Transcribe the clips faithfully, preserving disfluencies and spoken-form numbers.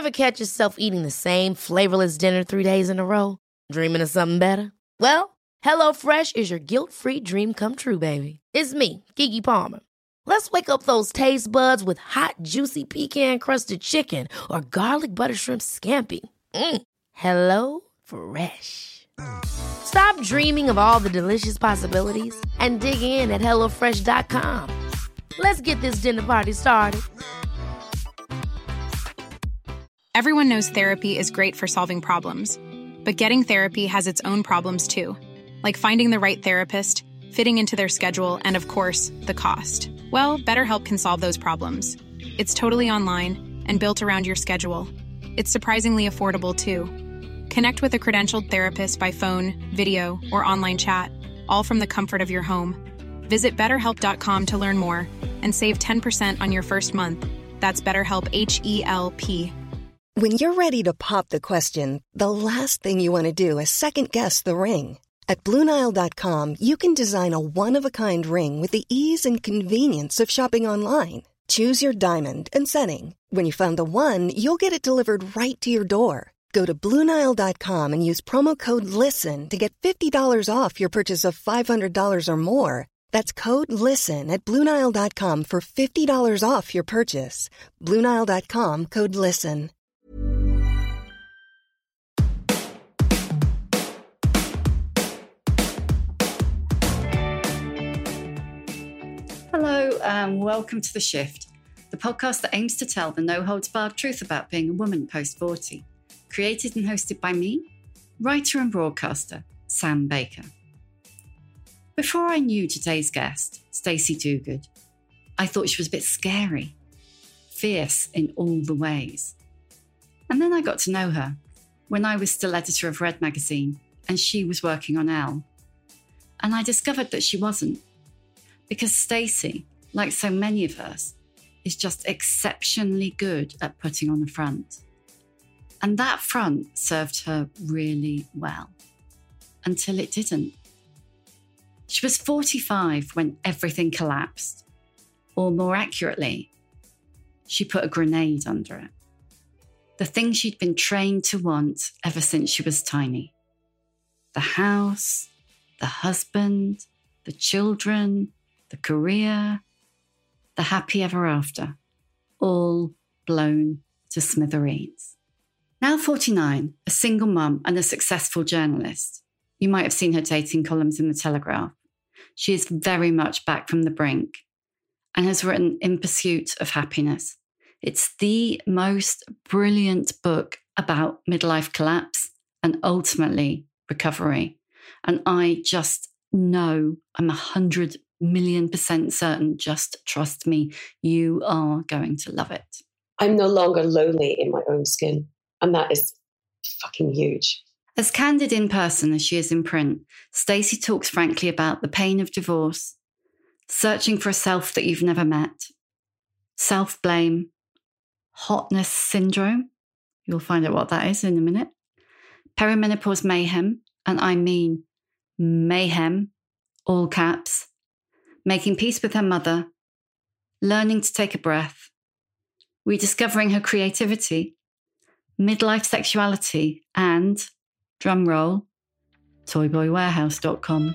Ever catch yourself eating the same flavorless dinner three days in a row? Dreaming of something better? Well, HelloFresh is your guilt-free dream come true, baby. It's me, Keke Palmer. Let's wake up those taste buds with hot, juicy pecan-crusted chicken or garlic butter shrimp scampi. Mm. Hello Fresh. Stop dreaming of all the delicious possibilities and dig in at hello fresh dot com. Let's get this dinner party started. Everyone knows therapy is great for solving problems, but getting therapy has its own problems too, like finding the right therapist, fitting into their schedule, and of course, the cost. Well, BetterHelp can solve those problems. It's totally online and built around your schedule. It's surprisingly affordable too. Connect with a credentialed therapist by phone, video, or online chat, all from the comfort of your home. Visit better help dot com to learn more and save ten percent on your first month. That's BetterHelp, H E L P. When you're ready to pop the question, the last thing you want to do is second-guess the ring. At Blue Nile dot com, you can design a one-of-a-kind ring with the ease and convenience of shopping online. Choose your diamond and setting. When you find the one, you'll get it delivered right to your door. Go to Blue Nile dot com and use promo code LISTEN to get fifty dollars off your purchase of five hundred dollars or more. That's code LISTEN at Blue Nile dot com for fifty dollars off your purchase. Blue Nile dot com, code LISTEN. Hello and welcome to The Shift, the podcast that aims to tell the no-holds-barred truth about being a woman post forty. Created and hosted by me, writer and broadcaster, Sam Baker. Before I knew today's guest, Stacey Dogood, I thought she was a bit scary, fierce in all the ways. And then I got to know her when I was still editor of Red magazine and she was working on Elle. And I discovered that she wasn't. Because Stacey, like so many of us, is just exceptionally good at putting on a front. And that front served her really well. Until it didn't. She was forty-five when everything collapsed. Or more accurately, she put a grenade under it. The thing she'd been trained to want ever since she was tiny. The house, the husband, the children, the career, the happy ever after, all blown to smithereens. Now forty-nine, a single mum and a successful journalist. You might have seen her dating columns in The Telegraph. She is very much back from the brink and has written In Pursuit of Happiness. It's the most brilliant book about midlife collapse and ultimately recovery. And I just know, I'm a hundred million percent certain, just trust me, you are going to love it. I'm no longer lonely in my own skin. And that is fucking huge. As candid in person as she is in print, Stacey talks frankly about the pain of divorce, searching for a self that you've never met, self-blame, hotness syndrome, you'll find out what that is in a minute, perimenopause mayhem, and I mean mayhem, all caps, making peace with her mother, learning to take a breath, rediscovering her creativity, midlife sexuality, and, drum roll, toy boy warehouse dot com.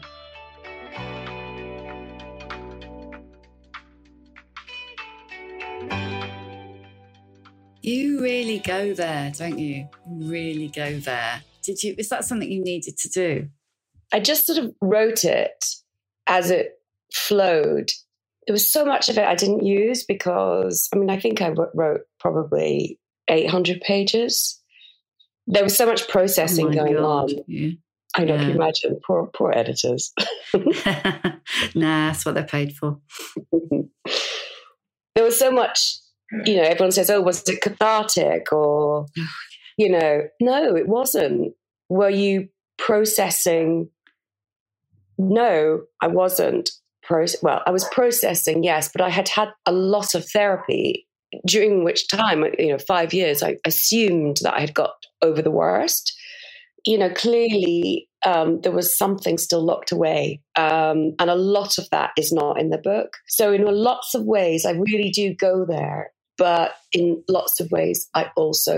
You really go there, don't you? Really go there. Did you? Is that something you needed to do? I just sort of wrote it as it flowed. There was so much of it I didn't use because, I mean, I think I wrote probably eight hundred pages. There was so much processing oh going God. on. Yeah. I know, yeah. can you imagine? Poor, poor editors. Nah, that's what they're paid for. There was so much, you know, everyone says, oh, was it cathartic? Or, you know, no, it wasn't. Were you processing? No, I wasn't. Pro- well, I was processing, yes, but I had had a lot of therapy, during which time, you know, five years, I assumed that I had got over the worst. You know, clearly um, there was something still locked away. Um, and a lot of that is not in the book. So in lots of ways, I really do go there. But in lots of ways, I also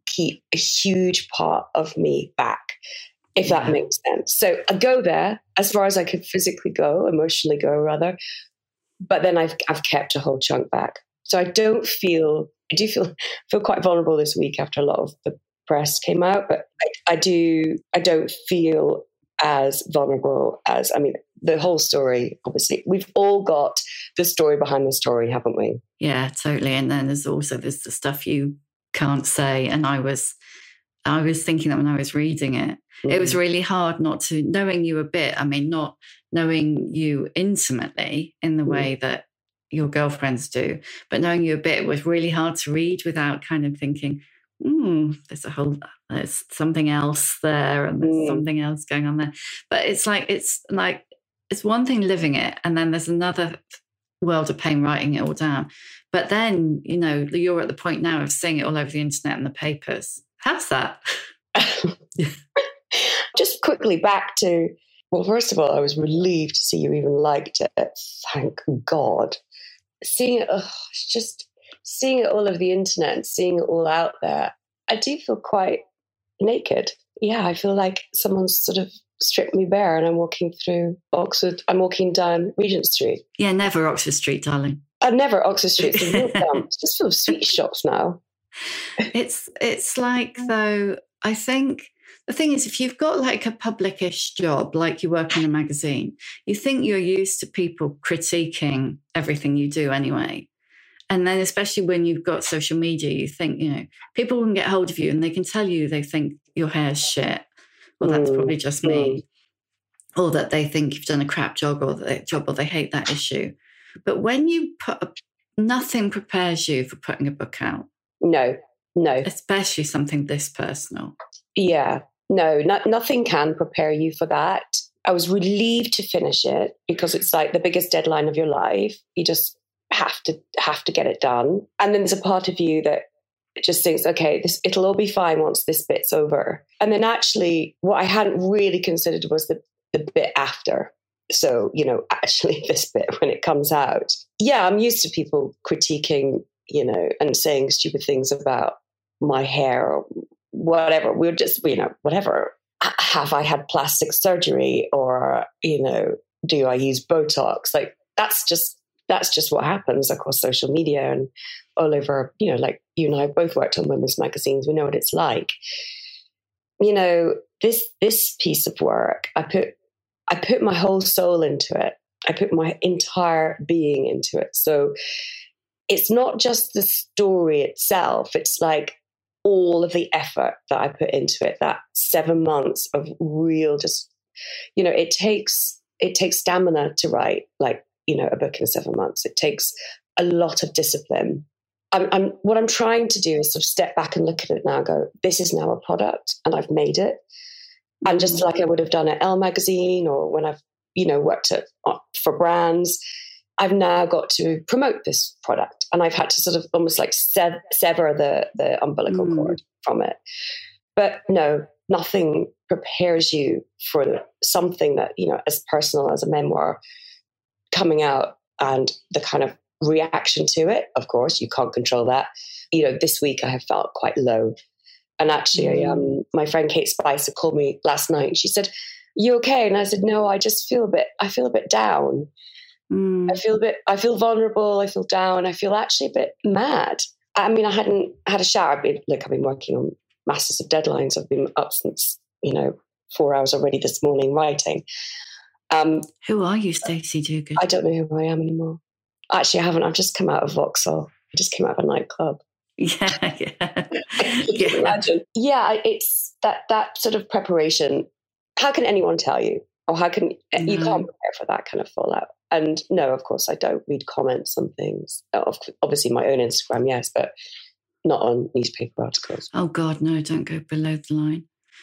keep a huge part of me back, if Yeah. that makes sense. So I go there as far as I could physically go, emotionally go rather, but then I've I've kept a whole chunk back. So I don't feel, I do feel feel quite vulnerable this week after a lot of the press came out, but I, I do, I don't feel as vulnerable as, I mean, the whole story, obviously, we've all got the story behind the story, haven't we? Yeah, totally. And then there's also there's the stuff you can't say. And I was, I was thinking that when I was reading it, mm-hmm. it was really hard not to, knowing you a bit, I mean, not knowing you intimately in the mm-hmm. way that your girlfriends do, but knowing you a bit was really hard to read without kind of thinking, hmm, there's a whole, there's something else there and there's mm. something else going on there. But it's like, it's like, it's one thing living it, and then there's another world of pain writing it all down. But then, you know, you're at the point now of seeing it all over the internet and the papers. How's that? Just quickly back to, well, first of all, I was relieved to see you even liked it. Thank God. Seeing it, oh, it's just seeing it all over the internet and seeing it all out there, I do feel quite naked. Yeah, I feel like someone's sort of stripped me bare and I'm walking through Oxford. I'm walking down Regent Street. Yeah, never Oxford Street, darling. Uh, never Oxford Street. It's, real dumb. It's just full of sweet shops now. It's it's like, though, I think the thing is, if you've got like a public-ish job, like you work in a magazine, you think you're used to people critiquing everything you do anyway. And then especially when you've got social media, you think, you know, people can get hold of you and they can tell you they think your hair's shit. Well, that's mm. probably just me. Mm. Or that they think you've done a crap job or, the job, or they hate that issue. But when you put, a, nothing prepares you for putting a book out. No, no. Especially something this personal. Yeah, no, no, nothing can prepare you for that. I was relieved to finish it because it's like the biggest deadline of your life. You just have to have to get it done. And then there's a part of you that just thinks, okay, this it'll all be fine once this bit's over. And then actually what I hadn't really considered was the, the bit after. So, you know, actually this bit when it comes out. Yeah, I'm used to people critiquing, you know, and saying stupid things about my hair or whatever. We're just, you know, whatever. Have I had plastic surgery, or, you know, do I use Botox? Like that's just That's just what happens across social media and all over, you know, like you and I both worked on women's magazines. We know what it's like. You know, this this piece of work, I put I put my whole soul into it. I put my entire being into it. So it's not just the story itself. It's like all of the effort that I put into it, that seven months of real just, you know, it takes it takes stamina to write like, you know, a book in seven months. It takes a lot of discipline. I'm, I'm, what I'm trying to do is sort of step back and look at it now and go, this is now a product and I've made it. And just like I would have done at Elle magazine or when I've, you know, worked at, for brands, I've now got to promote this product. And I've had to sort of almost like sev- sever the, the umbilical mm. cord from it. But no, nothing prepares you for something that, you know, as personal as a memoir coming out and the kind of reaction to it. Of course, you can't control that. You know, this week I have felt quite low. And actually, mm. um, my friend Kate Spicer called me last night. She said, "You okay?" And I said, "No, I just feel a bit, I feel a bit down. Mm. I feel a bit, I feel vulnerable. I feel down. I feel actually a bit mad." I mean, I hadn't had a shower. I've been, like, I've been working on masses of deadlines. I've been up since, you know, four hours already this morning writing. Um, who are you, Stacey Dougard? I don't know who I am anymore. Actually, I haven't. I've just come out of Vauxhall. I just came out of a nightclub. Yeah, yeah. yeah. Imagine. Yeah, it's that that sort of preparation. How can anyone tell you? Or how can, no. you can't prepare for that kind of fallout. And no, of course, I don't read comments on things. Obviously, my own Instagram, yes, but not on newspaper articles. Oh, God, no, don't go below the line.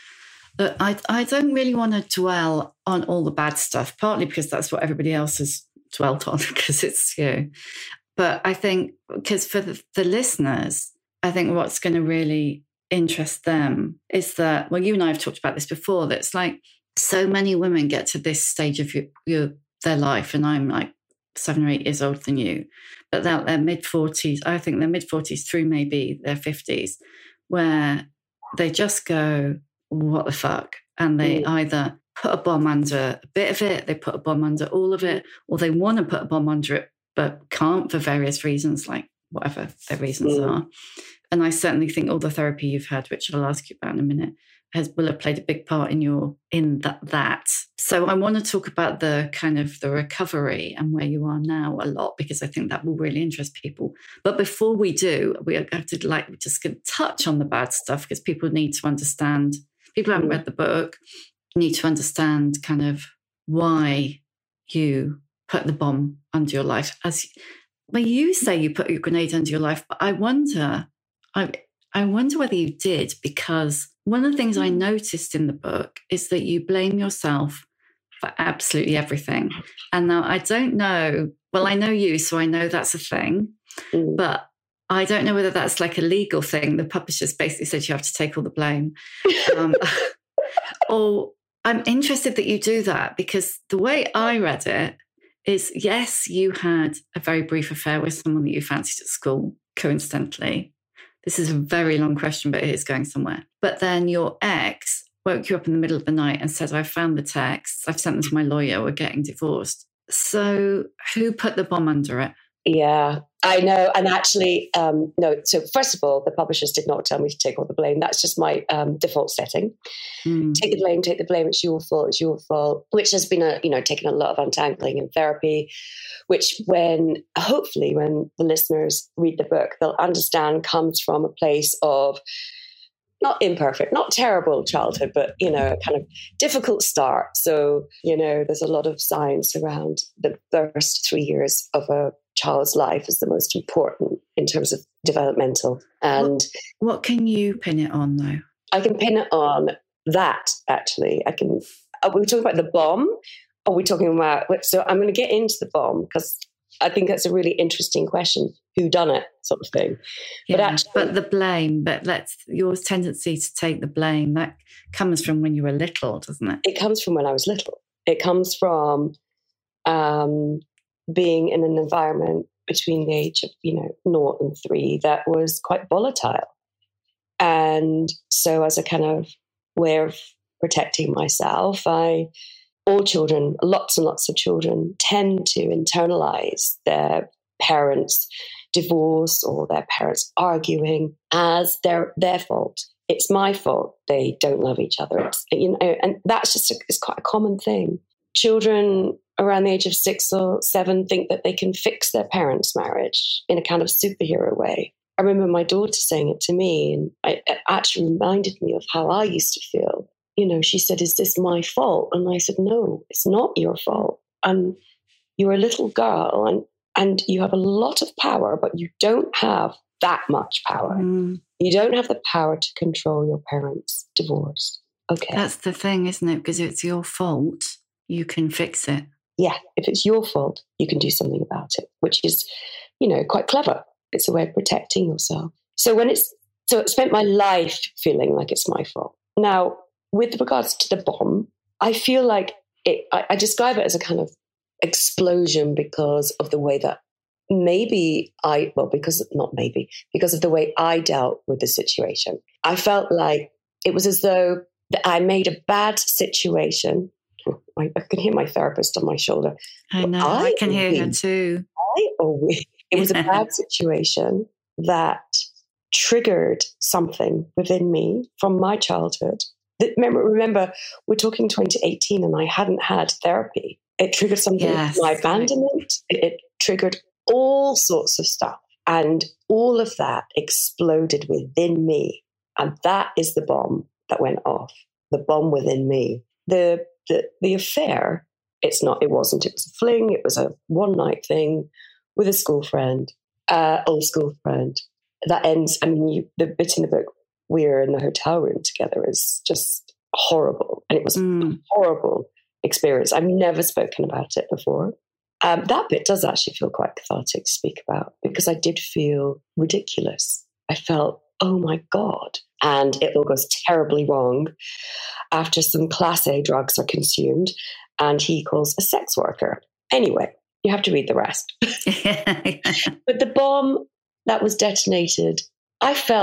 But I, I don't really want to dwell on all the bad stuff, partly because that's what everybody else has dwelt on, because it's you. But I think, because for the, the listeners, I think what's going to really interest them is that, well, you and I have talked about this before, that it's like so many women get to this stage of your, your their life, and I'm like seven or eight years older than you, but they're their mid-forties, I think they're mid-forties through maybe their fifties, where they just go, what the fuck? And they mm. either put a bomb under a bit of it, they put a bomb under all of it, or they want to put a bomb under it, but can't for various reasons, like whatever their reasons mm. are. And I certainly think all the therapy you've had, which I'll ask you about in a minute, has will have played a big part in your in that that. So I want to talk about the kind of the recovery and where you are now a lot, because I think that will really interest people. But before we do, we have to like we're just going to touch on the bad stuff, because people need to understand. People who haven't read the book need to understand kind of why you put the bomb under your life. As well, you say you put your grenade under your life, but I wonder, I I wonder whether you did, because one of the things I noticed in the book is that you blame yourself for absolutely everything. And now I don't know, well, I know you, so I know that's a thing, mm. but I don't know whether that's like a legal thing. The publishers basically said you have to take all the blame. Um, or I'm interested that you do that, because the way I read it is, yes, you had a very brief affair with someone that you fancied at school, coincidentally. This is a very long question, but it is going somewhere. But then your ex woke you up in the middle of the night and said, I found the texts, I've sent them to my lawyer, we're getting divorced. So who put the bomb under it? Yeah, I know. And actually, um, no, so first of all, the publishers did not tell me to take all the blame. That's just my um, default setting. Mm. Take the blame, take the blame. It's your fault, it's your fault, which has been, a you know, taken a lot of untangling in therapy, which when, hopefully, when the listeners read the book, they'll understand comes from a place of not imperfect, not terrible childhood, but, you know, a kind of difficult start. So, you know, there's a lot of science around the first three years of a child's life is the most important in terms of developmental. And what, what can you pin it on, though? I can pin it on that, actually. I can. Are we talking about the bomb? Or are we talking about... So I'm going to get into the bomb, because I think that's a really interesting question. Who done it, sort of thing. Yeah, but actually, but the blame, but let's your tendency to take the blame, that comes from when you were little, doesn't it? It comes from when I was little. It comes from um, being in an environment between the age of, you know, naught and three that was quite volatile. And so as a kind of way of protecting myself, I, all children, lots and lots of children tend to internalize their parents' divorce or their parents arguing as their their fault. It's my fault they don't love each other. It's, you know, and that's just a, it's quite a common thing. Children around the age of six or seven think that they can fix their parents' marriage in a kind of superhero way. I remember my daughter saying it to me, and I, it actually reminded me of how I used to feel. You know, she said, "Is this my fault?" And I said, "No, it's not your fault. And you're a little girl, and and you have a lot of power, but you don't have that much power. Mm. You don't have the power to control your parents' divorce." Okay, that's the thing, isn't it? Because if it's your fault, you can fix it. Yeah, if it's your fault, you can do something about it, which is, you know, quite clever. It's a way of protecting yourself. So when it's so, it spent my life feeling like it's my fault. Now, with regards to the bomb, I feel like it. I, I describe it as a kind of explosion because of the way that maybe I, well, because not maybe, because of the way I dealt with the situation. I felt like it was as though I made a bad situation. I, I can hear my therapist on my shoulder. I know, I, I can hear her too. I or we. It was a bad situation that triggered something within me from my childhood. Remember, remember, we're talking twenty eighteen and I hadn't had therapy. It triggered something, yes, my abandonment. It, it triggered all sorts of stuff. And all of that exploded within me. And that is the bomb that went off, the bomb within me. The the the affair, it's not, it wasn't, it was a fling, it was a one night thing with a school friend, uh, old school friend. That ends, I mean, you, the bit in the book, we're in the hotel room together, is just horrible. And it was mm. a horrible experience. I've never spoken about it before. Um, that bit does actually feel quite cathartic to speak about, because I did feel ridiculous. I felt, oh my God. And it all goes terribly wrong after some class A drugs are consumed and he calls a sex worker. Anyway, you have to read the rest. But the bomb that was detonated, I felt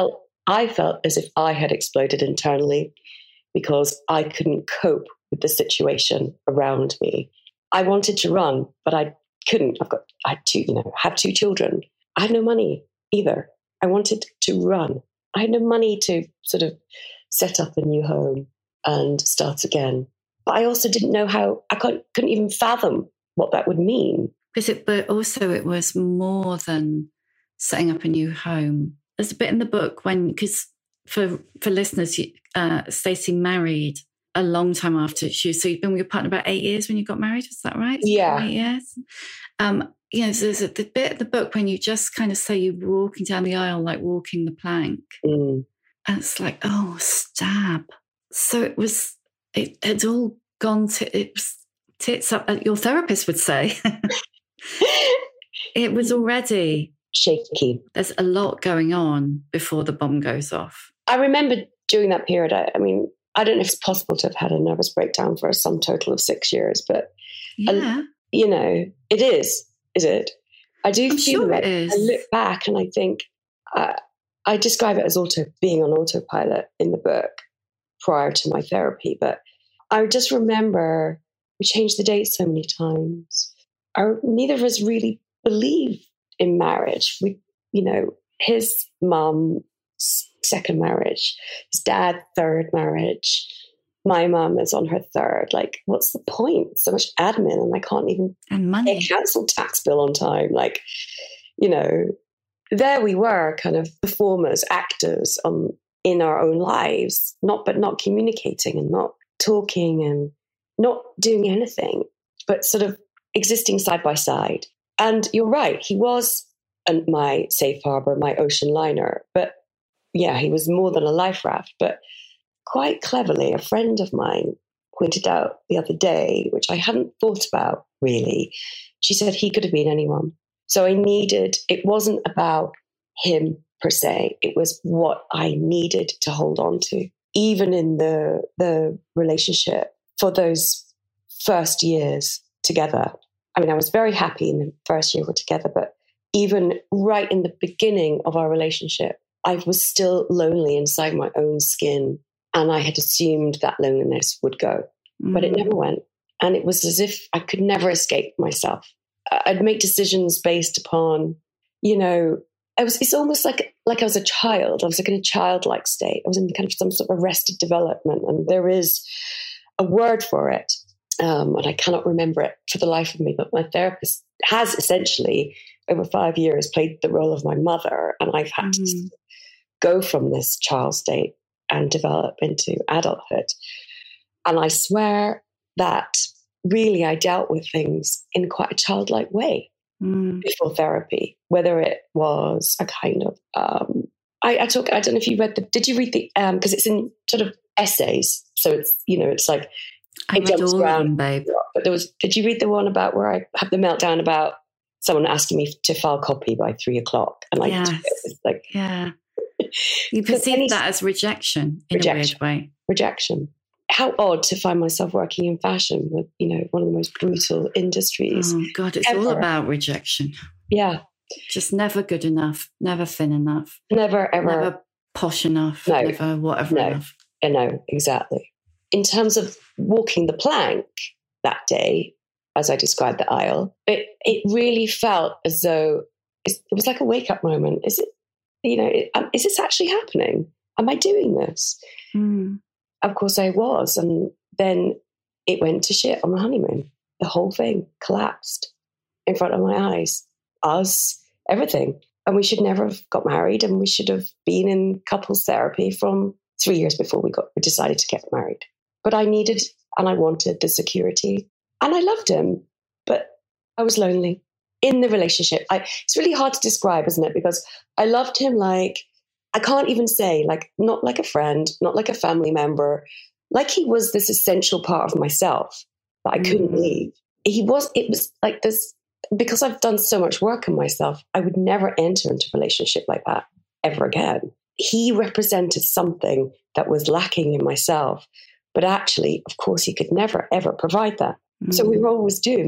I felt as if I had exploded internally because I couldn't cope with the situation around me. I wanted to run, but I couldn't. I've got, I had two, you know, have two children. I had no money either. I wanted to run. I had no money to sort of set up a new home and start again. But I also didn't know how, I couldn't, couldn't even fathom what that would mean. But, it, but also it was more than setting up a new home. There's a bit in the book when, because for, for listeners, uh, Stacey married a long time after she, so you've been with your partner about eight years when you got married, is that right? Yeah. Eight years. Um, you know, so there's a the bit of the book when you just kind of say you're walking down the aisle like walking the plank. Mm. And it's like, oh, stab. So it was, it had all gone to, it was tits up, your therapist would say. It was already shaky. There's a lot going on before the bomb goes off. I remember during that period, I, I mean, I don't know if it's possible to have had a nervous breakdown for a sum total of six years, but, yeah. I, you know, it is, is it? I do I'm feel sure like it is. I look back and I think, uh, I describe it as auto being on autopilot in the book prior to my therapy, but I just remember we changed the date so many times. Our, neither of us really believed in marriage. We, you know, his mum, second marriage, his dad, third marriage. My mum is on her third. Like, what's the point? So much admin, and I can't even and money. pay a council tax bill on time. Like, you know, there we were, kind of performers, actors on in our own lives, not but not communicating and not talking and not doing anything, but sort of existing side by side. And you're right, he was an, my safe harbor, my ocean liner. But yeah, he was more than a life raft. But quite cleverly, a friend of mine pointed out the other day, which I hadn't thought about really. She said he could have been anyone. So I needed, it wasn't about him per se, it was what I needed to hold on to, even in the the relationship for those first years together. I mean, I was very happy in the first year we're together, but even right in the beginning of our relationship, I was still lonely inside my own skin, and I had assumed that loneliness would go, mm. but it never went. And it was as if I could never escape myself. I'd make decisions based upon, you know, I was, it's almost like like I was a child. I was like in a childlike state. I was in kind of some sort of arrested development, and there is a word for it. Um, and I cannot remember it for the life of me, but my therapist has essentially, over five years, played the role of my mother, and I've had mm. to go from this child state and develop into adulthood. And I swear that really I dealt with things in quite a childlike way mm. before therapy, whether it was a kind of, um, I, I talk, I don't know if you read the, did you read the, um, because it's in sort of essays. So it's, you know, it's like, I it read jumps all around. Of them, babe. But there was, did you read the one about where I had the meltdown about someone asking me to file copy by three o'clock? And I yes. did it. It's like, yeah. You perceive that as rejection in rejection, a weird way. Rejection. How odd to find myself working in fashion with, you know, one of the most brutal industries. Oh, God, it's ever. all about rejection. Yeah. Just never good enough, never thin enough. Never, ever. Never posh enough, no. never whatever no. enough. I know, exactly. In terms of walking the plank that day, as I described the aisle, it, it really felt as though it was like a wake-up moment. Is it, you know, it, um, is this actually happening? Am I doing this? Mm. Of course I was. And then it went to shit on the honeymoon. The whole thing collapsed in front of my eyes. Us, everything. And we should never have got married, and we should have been in couples therapy from three years before we got we decided to get married. But I needed and I wanted the security. And I loved him, but I was lonely in the relationship. I, it's really hard to describe, isn't it? Because I loved him like, I can't even say, like, not like a friend, not like a family member, like he was this essential part of myself that I couldn't mm. leave. He was, it was like this, because I've done so much work on myself, I would never enter into a relationship like that ever again. He represented something that was lacking in myself, but actually, of course, he could never, ever provide that. Mm. So we were always doomed.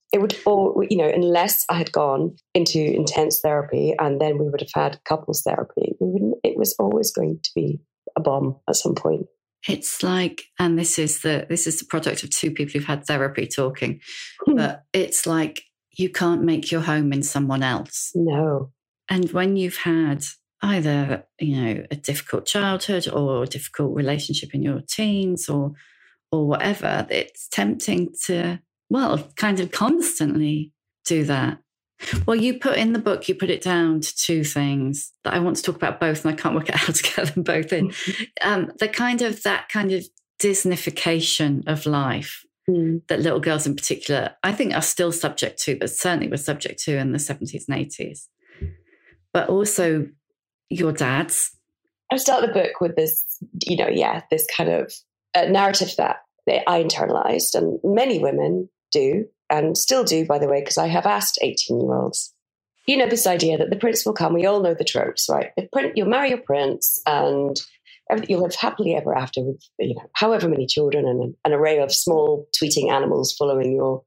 It would all, you know, unless I had gone into intense therapy and then we would have had couples therapy, we wouldn't, it was always going to be a bomb at some point. It's like, and this is the this is the product of two people who've had therapy talking, but it's like you can't make your home in someone else. No. And when you've had either, you know, a difficult childhood or a difficult relationship in your teens or or whatever, it's tempting to, well, kind of constantly do that. Well, you put in the book, you put it down to two things that I want to talk about both, and I can't work out how to get them both in. Um, the kind of, that kind of Disneyfication of life mm. that little girls in particular, I think are still subject to, but certainly were subject to in the seventies and eighties. But also your dad's. I start the book with this, you know, yeah, this kind of uh, narrative that I internalized, and many women do, and still do, by the way, because I have asked eighteen-year-olds, you know, this idea that the prince will come. We all know the tropes, right? The prince, you'll marry your prince and you'll live happily ever after with, you know, however many children and an array of small tweeting animals following your,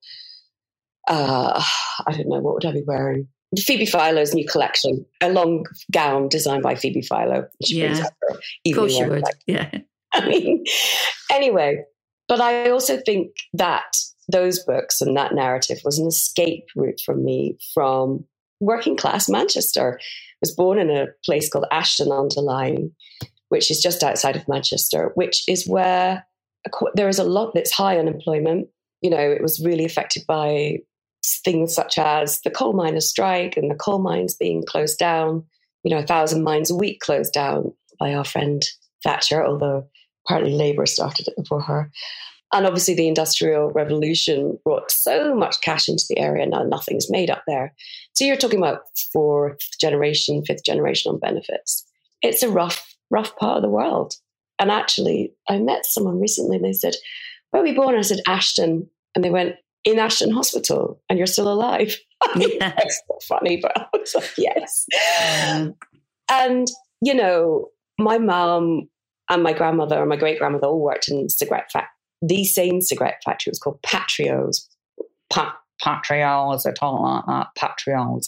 uh, I don't know, what would I be wearing? Phoebe Philo's new collection, a long gown designed by Phoebe Philo. Yeah, of course you would. Yeah. I mean, anyway, but I also think that those books and that narrative was an escape route for me from working class Manchester. I was born in a place called Ashton-under-Lyne, which is just outside of Manchester, which is where there is a lot that's high unemployment. You know, it was really affected by things such as the coal miners' strike and the coal mines being closed down. You know, a thousand mines a week closed down by our friend Thatcher, although apparently Labour started it before her. And obviously the Industrial Revolution brought so much cash into the area. Now nothing's made up there. So you're talking about fourth generation, fifth generation on benefits. It's a rough, rough part of the world. And actually, I met someone recently and they said, where were you born? I said, Ashton. And they went, in Ashton Hospital, and you're still alive. I mean, yeah. That's not funny, but I was like, yes. Yeah. And, you know, my mum and my grandmother and my great-grandmother all worked in cigarette factory. The same cigarette factory was called Patrios. Pa- Patrios, I don't like that, Patrios.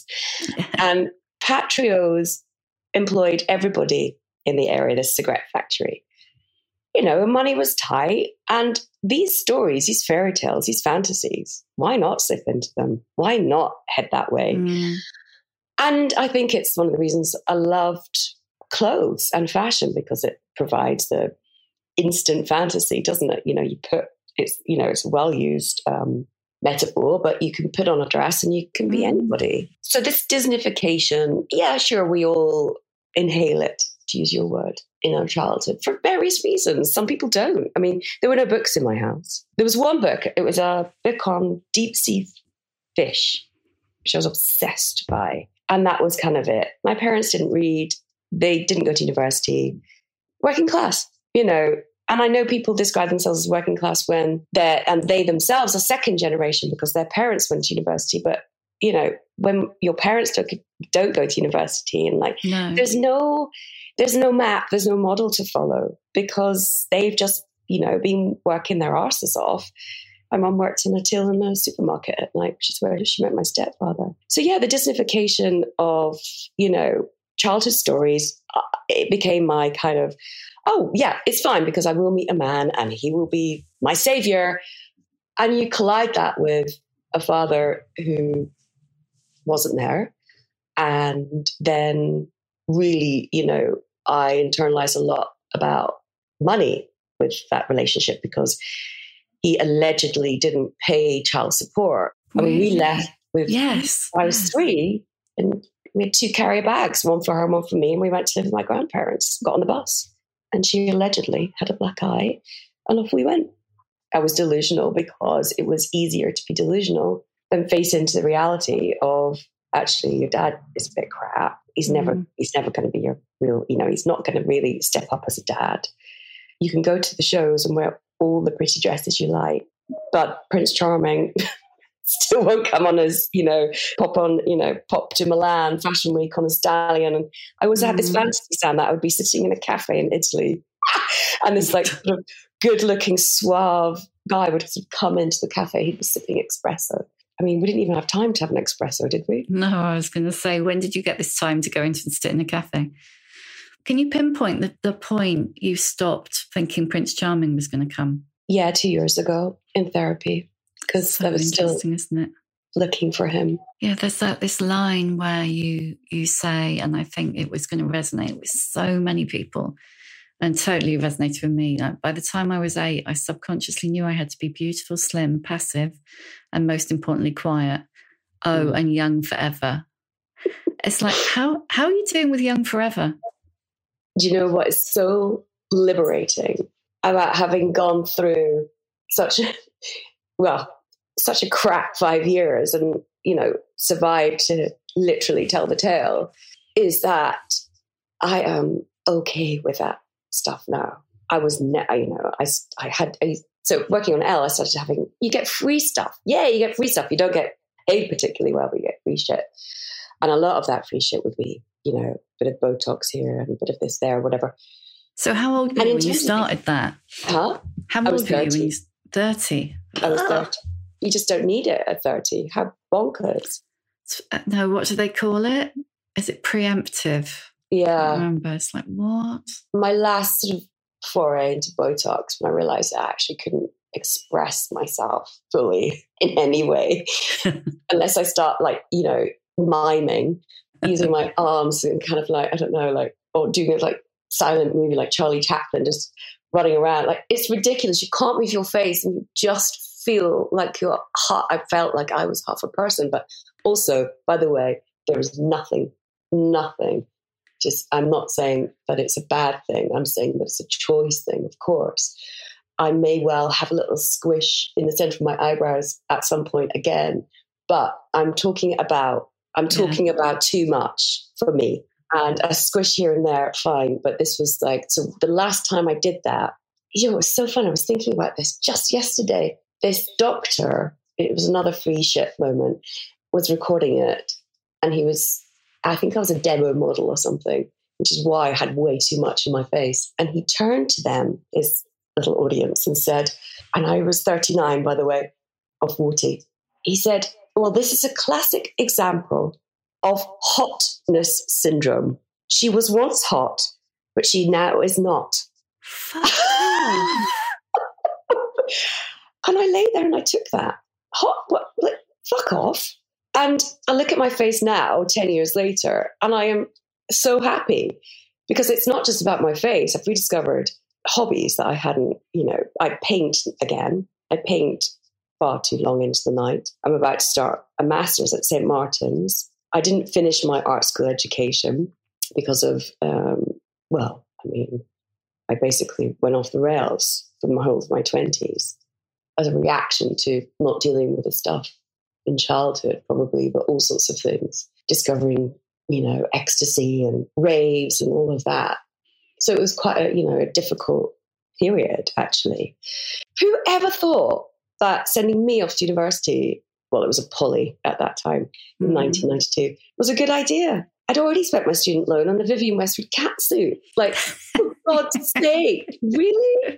And Patrios employed everybody in the area, this cigarette factory. You know, money was tight. And these stories, these fairy tales, these fantasies, why not slip into them? Why not head that way? Mm. And I think it's one of the reasons I loved clothes and fashion, because it provides the instant fantasy, doesn't it? You know, you put, it's, you know, it's a well-used um, metaphor, but you can put on a dress and you can be mm. anybody. So this Disneyfication, yeah, sure, we all inhale it, to use your word, in our childhood for various reasons. Some people don't. I mean, there were no books in my house. There was one book. It was a book on deep sea fish, which I was obsessed by. And that was kind of it. My parents didn't read. They didn't go to university. Working class, you know. And I know people describe themselves as working class when they're, and they themselves are second generation because their parents went to university. But, you know, when your parents don't, don't go to university and like, no. there's no... There's no map, there's no model to follow because they've just, you know, been working their arses off. My mum worked in a till in a supermarket at night, which is where she met my stepfather. So yeah, the Disneyfication of, you know, childhood stories, uh, it became my kind of, oh yeah, it's fine because I will meet a man and he will be my savior. And you collide that with a father who wasn't there. And then really, you know, I internalized a lot about money with that relationship because he allegedly didn't pay child support. I mean, we left with, yes, I was three and we had two carrier bags, one for her and one for me. And we went to live with my grandparents, got on the bus and she allegedly had a black eye and off we went. I was delusional because it was easier to be delusional than face into the reality of actually your dad is a bit crap. He's never, mm. he's never going to be your real, you know, he's not going to really step up as a dad. You can go to the shows and wear all the pretty dresses you like, but Prince Charming still won't come on as, you know, pop on, you know, pop to Milan Fashion Week on a stallion. And I always mm. had this fantasy, Sam, that I would be sitting in a cafe in Italy and this like sort of good looking, suave guy would sort of come into the cafe. He'd be sipping espresso. I mean, we didn't even have time to have an espresso, did we? No, I was going to say, when did you get this time to go into and sit in a cafe? Can you pinpoint the, the point you stopped thinking Prince Charming was going to come? Yeah, two years ago in therapy, because So I was still interesting, isn't it? looking for him. Yeah, there's that this line where you you say, and I think it was going to resonate with so many people, and totally resonated with me. Like, by the time I was eight, I subconsciously knew I had to be beautiful, slim, passive, and most importantly, quiet. Oh, Mm. and young forever. It's like, how how are you doing with young forever? Do you know what is so liberating about having gone through such a, well, such a crap five years and, you know, survived to literally tell the tale, is that I am okay with that stuff now. I was, ne- you know, I, I had, I, so working on Elle, I started having, you get free stuff. Yeah, you get free stuff. You don't get paid particularly well, but you get free shit. And a lot of that free shit would be, you know, a bit of Botox here and a bit of this there, whatever. So how old were And you when you intuitively- started that? Huh? How I was old were you when thirty. you thirty? I was thirty. You just don't need it at thirty. How bonkers. No, what do they call it? Is it preemptive? I Yeah. remember. It's like, what? My last sort of foray into Botox, when I realized I actually couldn't express myself fully in any way unless I start, like, you know, miming, using my arms and kind of like, I don't know, like, or doing it like silent movie like Charlie Chaplin, just running around. Like, it's ridiculous. You can't move your face and you just feel like you're half, I felt like I was half a person. But also, by the way, there is nothing, nothing. Just, I'm not saying that it's a bad thing. I'm saying that it's a choice thing, of course. I may well have a little squish in the center of my eyebrows at some point again, but I'm talking about, I'm talking yeah. about too much for me. And a squish here and there, fine. But this was like, so the last time I did that, you know, it was so fun. I was thinking about this just yesterday. This doctor, it was another free shit moment, was recording it. And he was, I think I was a demo model or something, which is why I had way too much in my face. And he turned to them, his little audience, and said, and I was thirty-nine, by the way, or forty. He said, well, this is a classic example of hotness syndrome. She was once hot, but she now is not. And I lay there and I took that. Hot, what, like, fuck off. And I look at my face now, ten years later, and I am so happy because it's not just about my face. I've rediscovered hobbies that I hadn't, you know, I paint again. I paint far too long into the night. I'm about to start a master's at Saint Martin's. I didn't finish my art school education because of, um, well, I mean, I basically went off the rails for my whole of my twenties as a reaction to not dealing with the stuff in childhood, probably, but all sorts of things, discovering, you know, ecstasy and raves and all of that. So it was quite a, you know, a difficult period, actually. Who ever thought that sending me off to university, well, it was a poly at that time, in mm-hmm. nineteen ninety-two, was a good idea? I'd already spent my student loan on the Vivienne Westwood catsuit. Like, for God's sake, really?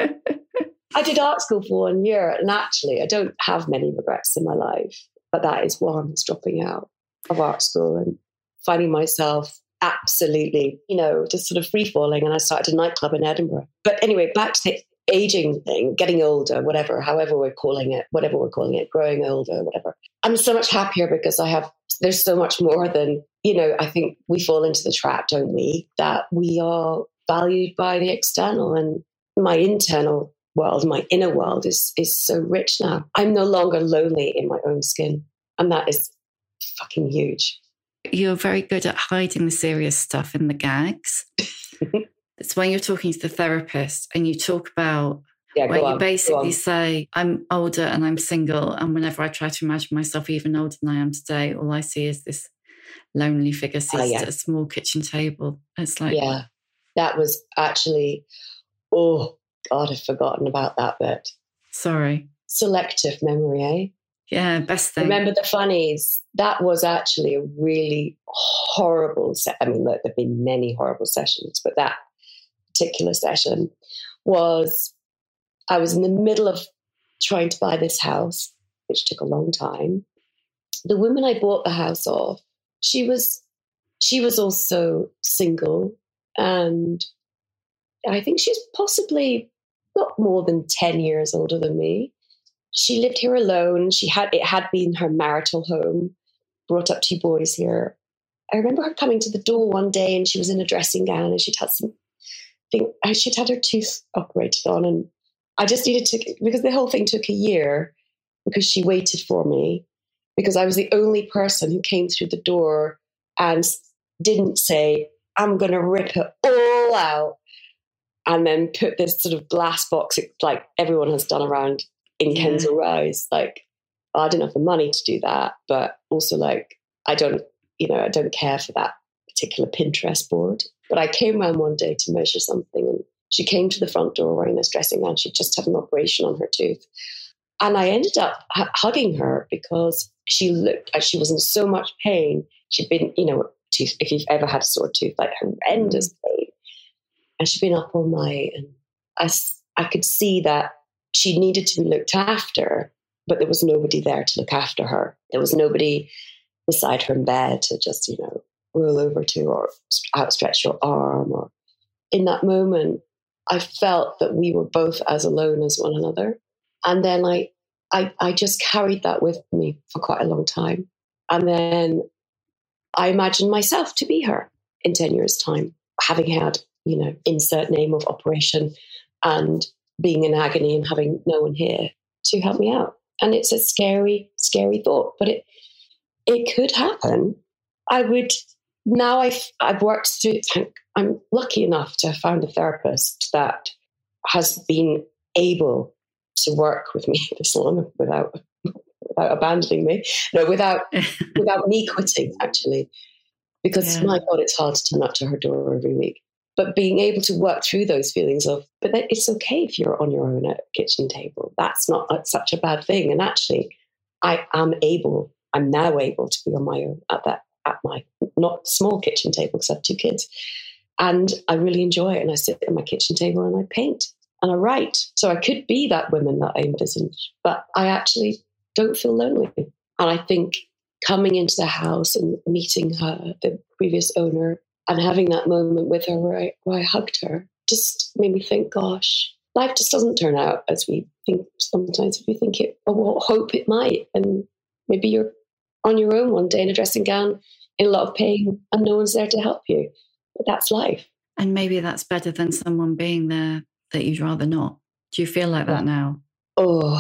I did art school for one year, and actually, I don't have many regrets in my life, but that is one, is dropping out of art school and finding myself absolutely, you know, just sort of free falling. And I started a nightclub in Edinburgh. But anyway, back to the aging thing, getting older, whatever, however we're calling it, whatever we're calling it, growing older, whatever. I'm so much happier because I have, there's so much more than, you know, I think we fall into the trap, don't we, that we are valued by the external, and my internal world, my inner world is is so rich now. I'm no longer lonely in my own skin, and that is fucking huge. You're very good at hiding the serious stuff in the gags. It's when you're talking to the therapist and you talk about yeah, where you on, basically say, I'm older and I'm single, and whenever I try to imagine myself even older than I am today, all I see is this lonely figure seated oh, yeah. at a small kitchen table. It's like, yeah, that was actually, oh God, I've forgotten about that bit. Sorry. Selective memory, eh? Yeah, best thing. Remember the funnies? That was actually a really horrible set. I mean, look, there have been many horrible sessions, but that particular session was, I was in the middle of trying to buy this house, which took a long time. The woman I bought the house off, she was she was also single, and I think she's possibly not more than ten years older than me. She lived here alone. She had it had been her marital home, brought up two boys here. I remember her coming to the door one day and she was in a dressing gown and she'd had some thing, she'd had her tooth operated on, and I just needed to, because the whole thing took a year because she waited for me, because I was the only person who came through the door and didn't say, I'm going to rip it all out and then put this sort of glass box like everyone has done around in yeah. Kensal Rise. Like, I didn't have the money to do that, but also like, I don't, you know, I don't care for that particular Pinterest board. But I came around one day to measure something, and she came to the front door wearing this dressing gown. She'd just had an operation on her tooth. And I ended up h- hugging her because she looked like she was in so much pain. She'd been, you know, tooth, if you've ever had a sore tooth, like horrendous pain. And she'd been up all night. And I, I could see that she needed to be looked after, but there was nobody there to look after her. There was nobody beside her in bed to just, you know, roll over to or outstretch your arm. Or in that moment, I felt that we were both as alone as one another. And then I, I, I just carried that with me for quite a long time. And then I imagined myself to be her in ten years' time, having had, you know, insert name of operation and being in agony and having no one here to help me out. And it's a scary, scary thought, but it it could happen. I would, now I've, I've worked through, I'm lucky enough to have found a therapist that has been able to work with me this long without without abandoning me, no, without without me quitting, actually, because yeah. my God, it's hard to turn up to her door every week. But being able to work through those feelings of, but it's okay if you're on your own at a kitchen table. That's not such a bad thing. And actually, I am able, I'm now able to be on my own at that, at my not small kitchen table because I have two kids. And I really enjoy it. And I sit at my kitchen table and I paint and I write. So I could be that woman that I envisage, but I actually don't feel lonely. And I think coming into the house and meeting her, the previous owner, and having that moment with her where I, where I hugged her just made me think, gosh, life just doesn't turn out as we think sometimes. We think it, or hope it might. And maybe you're on your own one day in a dressing gown in a lot of pain and no one's there to help you. But that's life. And maybe that's better than someone being there that you'd rather not. Do you feel like that now? Oh,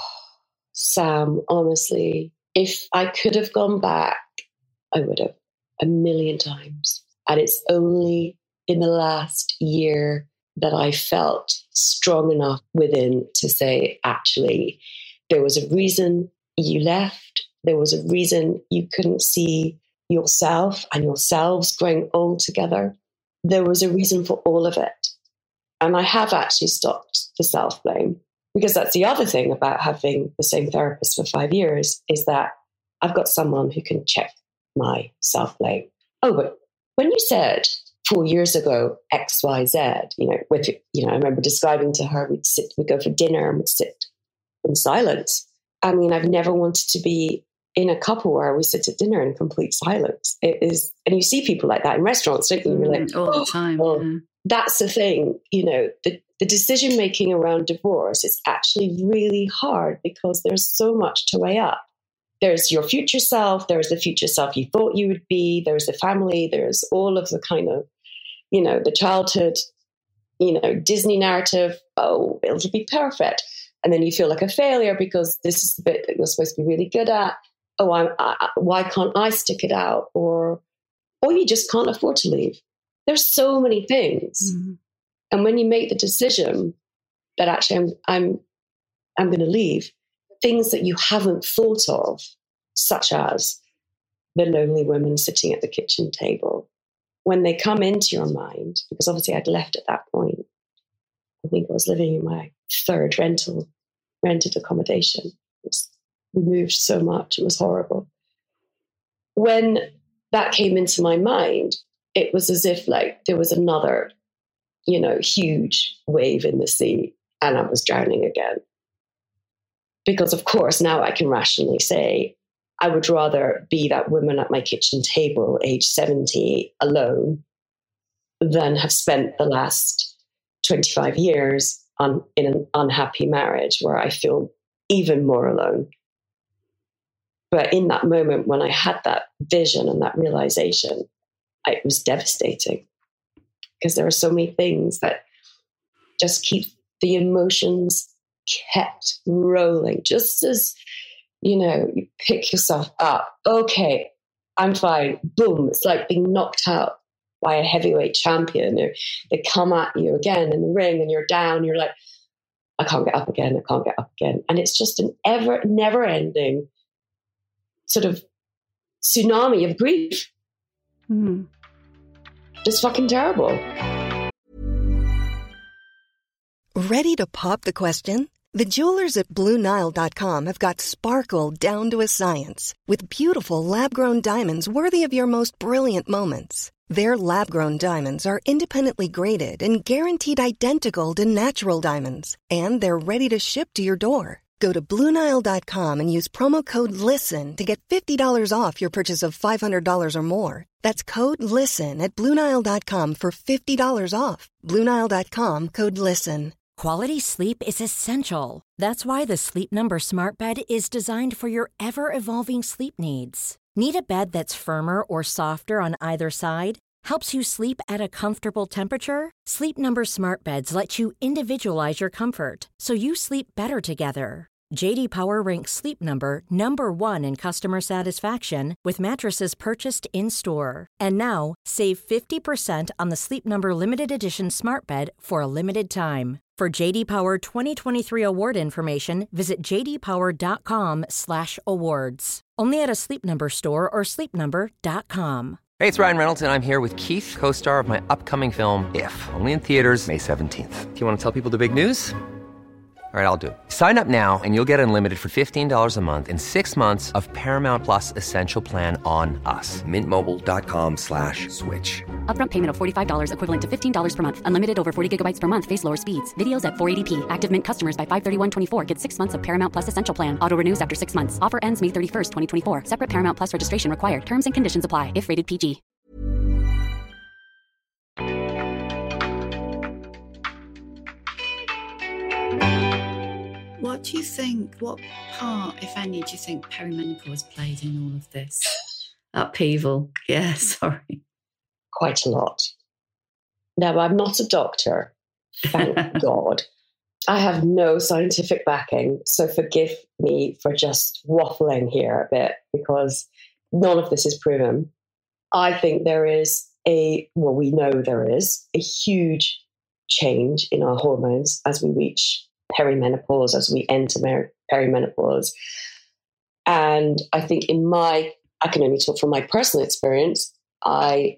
Sam, honestly, if I could have gone back, I would have a million times. And it's only in the last year that I felt strong enough within to say, actually, there was a reason you left. There was a reason you couldn't see yourself and yourselves growing old together. There was a reason for all of it. And I have actually stopped the self-blame, because that's the other thing about having the same therapist for five years is that I've got someone who can check my self-blame. Oh, but when you said four years ago, X, Y, Z, you know, with, you know, I remember describing to her, we'd sit, we'd go for dinner and we'd sit in silence. I mean, I've never wanted to be in a couple where we sit at dinner in complete silence. It is, and you see people like that in restaurants, don't you? You're like, all the time. Oh, yeah. That's the thing, you know, the, the decision making around divorce is actually really hard because there's so much to weigh up. There's your future self, there's the future self you thought you would be, there's the family, there's all of the kind of, you know, the childhood, you know, Disney narrative, oh, it'll be perfect. And then you feel like a failure because this is the bit that you're supposed to be really good at. Oh, I'm, I, why can't I stick it out? Or, or you just can't afford to leave. There's so many things. Mm-hmm. And when you make the decision that actually I'm, I'm, I'm going to leave, things that you haven't thought of, such as the lonely woman sitting at the kitchen table, when they come into your mind, because obviously I'd left at that point. I think I was living in my third rental, rented accommodation. It was, we moved so much, it was horrible. When that came into my mind, it was as if like there was another, you know, huge wave in the sea and I was drowning again. Because, of course, now I can rationally say, I would rather be that woman at my kitchen table, age seventy, alone, than have spent the last twenty-five years on, in an unhappy marriage where I feel even more alone. But in that moment, when I had that vision and that realization, I, it was devastating, because there are so many things that just keep the emotions kept rolling. Just as, you know, you pick yourself up. Okay, I'm fine. Boom. It's like being knocked out by a heavyweight champion. They, they come at you again in the ring and you're down. You're like, I can't get up again. I can't get up again. And it's just an ever, never ending sort of tsunami of grief. Mm. Just fucking terrible. Ready to pop the question? The jewelers at Blue Nile dot com have got sparkle down to a science with beautiful lab-grown diamonds worthy of your most brilliant moments. Their lab-grown diamonds are independently graded and guaranteed identical to natural diamonds, and they're ready to ship to your door. Go to Blue Nile dot com and use promo code LISTEN to get fifty dollars off your purchase of five hundred dollars or more. That's code LISTEN at Blue Nile dot com for fifty dollars off. Blue Nile dot com, code LISTEN. Quality sleep is essential. That's why the Sleep Number Smart Bed is designed for your ever-evolving sleep needs. Need a bed that's firmer or softer on either side? Helps you sleep at a comfortable temperature? Sleep Number Smart Beds let you individualize your comfort, so you sleep better together. J D Power ranks Sleep Number number one in customer satisfaction with mattresses purchased in-store. And now, save fifty percent on the Sleep Number Limited Edition Smart Bed for a limited time. For J D Power twenty twenty-three award information, visit j d power dot com slash awards. Only at a Sleep Number store or sleep number dot com. Hey, it's Ryan Reynolds, and I'm here with Keith, co-star of my upcoming film, If, only in theaters May seventeenth. Do you want to tell people the big news? All right, I'll do it. Sign up now and you'll get unlimited for fifteen dollars a month and six months of Paramount Plus Essential Plan on us. Mint Mobile dot com slash switch. Upfront payment of forty-five dollars equivalent to fifteen dollars per month. Unlimited over forty gigabytes per month. Face lower speeds. Videos at four eighty p. Active Mint customers by five thirty-one twenty-four get six months of Paramount Plus Essential Plan. Auto renews after six months. Offer ends May thirty-first, twenty twenty-four. Separate Paramount Plus registration required. Terms and conditions apply if rated P G. What do you think, what part, if any, do you think perimenopause played in all of this upheaval? Yeah, sorry. Quite a lot. Now, I'm not a doctor, thank God. I have no scientific backing, so forgive me for just waffling here a bit, because none of this is proven. I think there is a, well, we know there is a huge change in our hormones as we reach perimenopause, as we enter mer- perimenopause. And I think in my, I can only talk from my personal experience, I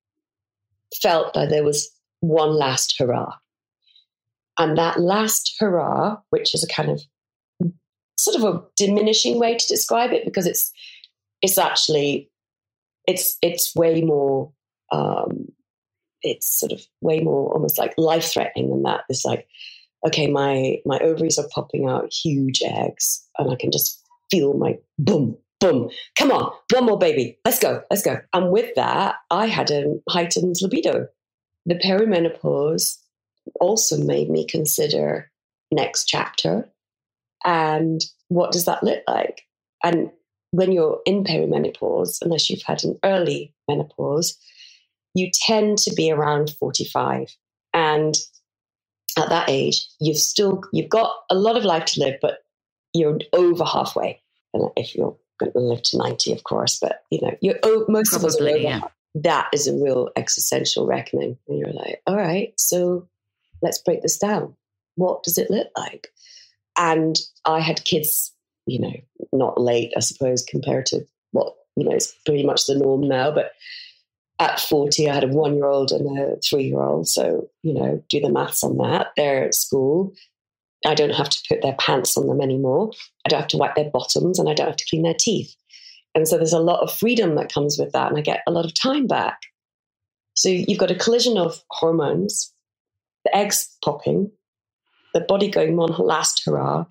felt that there was one last hurrah. And that last hurrah, which is a kind of sort of a diminishing way to describe it, because it's it's actually it's it's way more um, it's sort of way more almost like life threatening than that. It's like, okay, my my ovaries are popping out huge eggs, and I can just feel my boom, boom. Come on, one more baby. Let's go, let's go. And with that, I had a heightened libido. The perimenopause also made me consider next chapter and what does that look like? And when you're in perimenopause, unless you've had an early menopause, you tend to be around forty-five. And at that age, you've still, you've got a lot of life to live, but you're over halfway. And if you're going to live to ninety, of course, but you know, you're most Probably, of us are over. Yeah. That is a real existential reckoning. And you're like, all right, so let's break this down. What does it look like? And I had kids, you know, not late, I suppose, compared to what, you know, it's pretty much the norm now. But at forty, I had a one-year-old and a three-year-old. So, you know, do the maths on that. They're at school. I don't have to put their pants on them anymore. I don't have to wipe their bottoms, and I don't have to clean their teeth. And so there's a lot of freedom that comes with that. And I get a lot of time back. So you've got a collision of hormones, the eggs popping, the body going on last hurrah,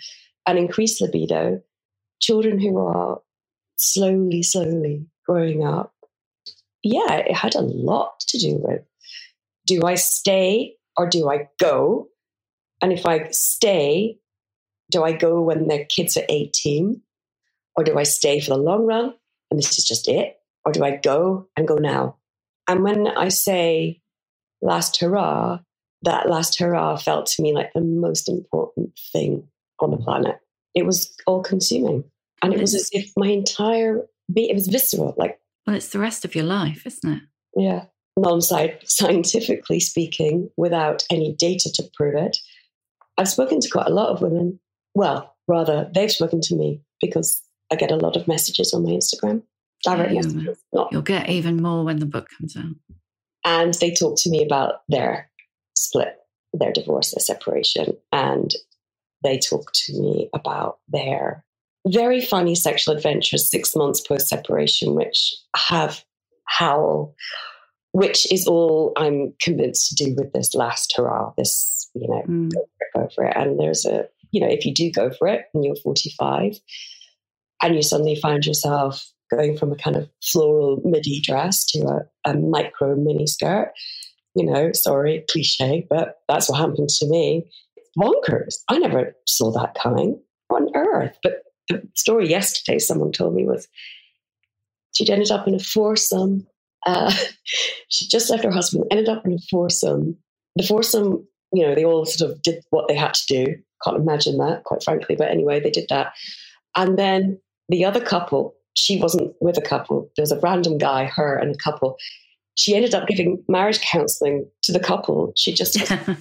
an increased libido, children who are slowly, slowly growing up. Yeah, it had a lot to do with, do I stay or do I go? And if I stay, do I go when their kids are eighteen? Or do I stay for the long run and this is just it? Or do I go and go now? And when I say last hurrah, that last hurrah felt to me like the most important thing on the planet. It was all consuming. And it was as if my entire being, it was visceral. Like, well, it's the rest of your life, isn't it? Yeah. Non-scientifically speaking, without any data to prove it, I've spoken to quite a lot of women. Well, rather, they've spoken to me because I get a lot of messages on my Instagram. Direct yeah, messages. Not. You'll get even more when the book comes out. And they talk to me about their split, their divorce, their separation. And they talk to me about their very funny sexual adventures six months post-separation, which have howl, which is all I'm convinced to do with this last hurrah, this, you know, mm. go for it, go for it. And there's a, you know, if you do go for it and you're forty-five and you suddenly find yourself going from a kind of floral midi dress to a, a micro mini skirt, you know, sorry, cliche, but that's what happened to me. Bonkers. I never saw that coming. What on earth? But the story yesterday someone told me was she'd ended up in a foursome. Uh, she just left her husband, ended up in a foursome. The foursome, you know, they all sort of did what they had to do. Can't imagine that, quite frankly. But anyway, they did that. And then the other couple, she wasn't with a couple. There was a random guy, her and a couple. She ended up giving marriage counseling to the couple. She just I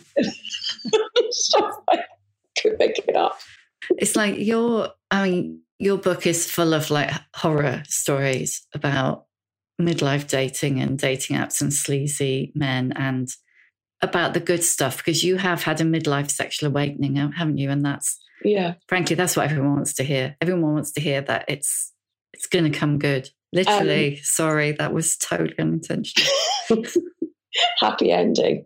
couldn't make it up. It's like your, I mean, your book is full of like horror stories about midlife dating and dating apps and sleazy men, and about the good stuff, because you have had a midlife sexual awakening, haven't you? And that's, yeah, frankly, that's what everyone wants to hear. Everyone wants to hear that it's it's going to come good. Literally, um, sorry, that was totally unintentional. Happy ending.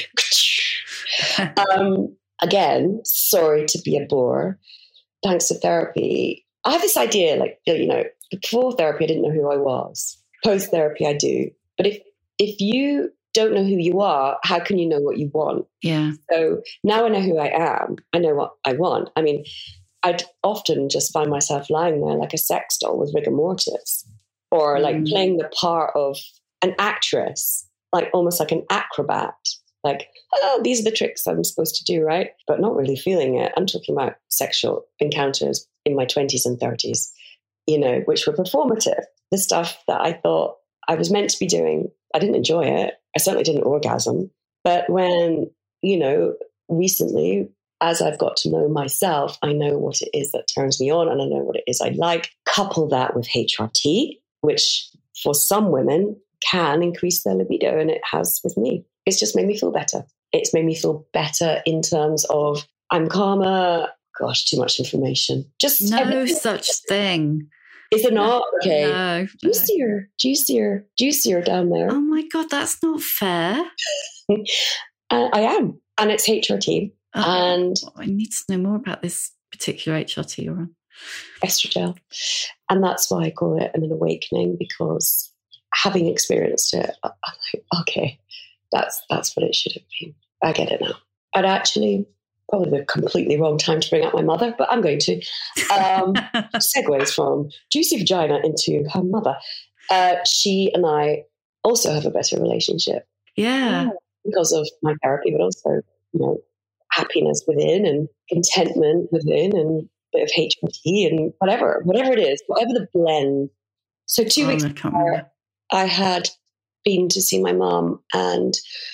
um, again, sorry to be a bore. Thanks to therapy, I have this idea, like, you know, before therapy, I didn't know who I was. Post therapy, I do. But if if you don't know who you are, how can you know what you want? Yeah. So now I know who I am. I know what I want. I mean, I'd often just find myself lying there like a sex doll with rigor mortis, or like mm. playing the part of an actress, like almost like an acrobat. Like, oh, these are the tricks I'm supposed to do, right? But not really feeling it. I'm talking about sexual encounters in my twenties and thirties, you know, which were performative. The stuff that I thought I was meant to be doing, I didn't enjoy it. I certainly didn't orgasm. But when, you know, recently, as I've got to know myself, I know what it is that turns me on and I know what it is I like. Couple that with H R T, which for some women can increase their libido, and it has with me. It's just made me feel better. It's made me feel better in terms of I'm calmer. Gosh, too much information. Just no everything. Such thing. Is it not? Okay. No, juicier, juicier, juicier down there. Oh my God, that's not fair. uh, I am. And it's H R T. Oh, and I need to know more about this particular H R T you're on. Estrogel. And that's why I call it an awakening, because having experienced it, I'm like, okay, that's that's what it should have been. I get it now. And actually, probably the completely wrong time to bring up my mother, but I'm going to. Um, segues from juicy vagina into her mother. Uh, she and I also have a better relationship. Yeah. Because of my therapy, but also, you know, happiness within and contentment within and a bit of H R T and whatever, whatever it is, whatever the blend. So two oh, weeks before, I had been to see my mom, and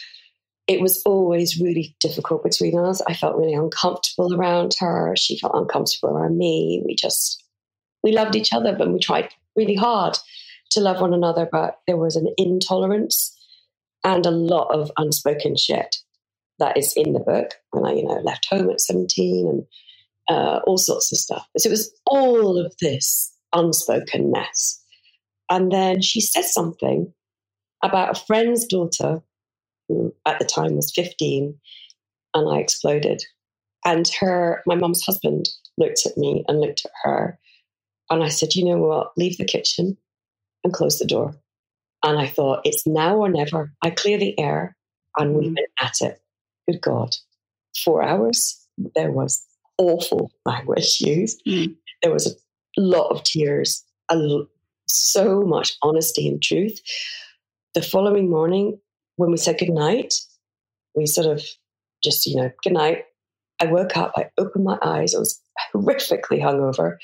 it was always really difficult between us. I felt really uncomfortable around her. She felt uncomfortable around me. We just, we loved each other, but we tried really hard to love one another. But there was an intolerance and a lot of unspoken shit that is in the book. And I, you know, left home at seventeen and uh, all sorts of stuff. So it was all of this unspoken mess. And then she said something about a friend's daughter, who at the time was fifteen, and I exploded. And her, my mum's husband looked at me and looked at her. And I said, you know what, leave the kitchen and close the door. And I thought, it's now or never. I clear the air and we went at it. Good God. Four hours, there was awful language used. Mm. There was a lot of tears, a l- so much honesty and truth. The following morning, when we said goodnight, we sort of just, you know, goodnight. I woke up, I opened my eyes, I was horrifically hungover.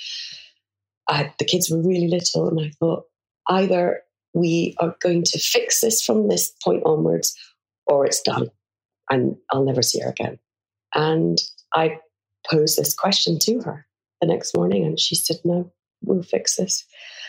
I, the kids were really little, and I thought, either we are going to fix this from this point onwards, or it's done, and I'll never see her again. And I posed this question to her the next morning, and she said, no, we'll fix this.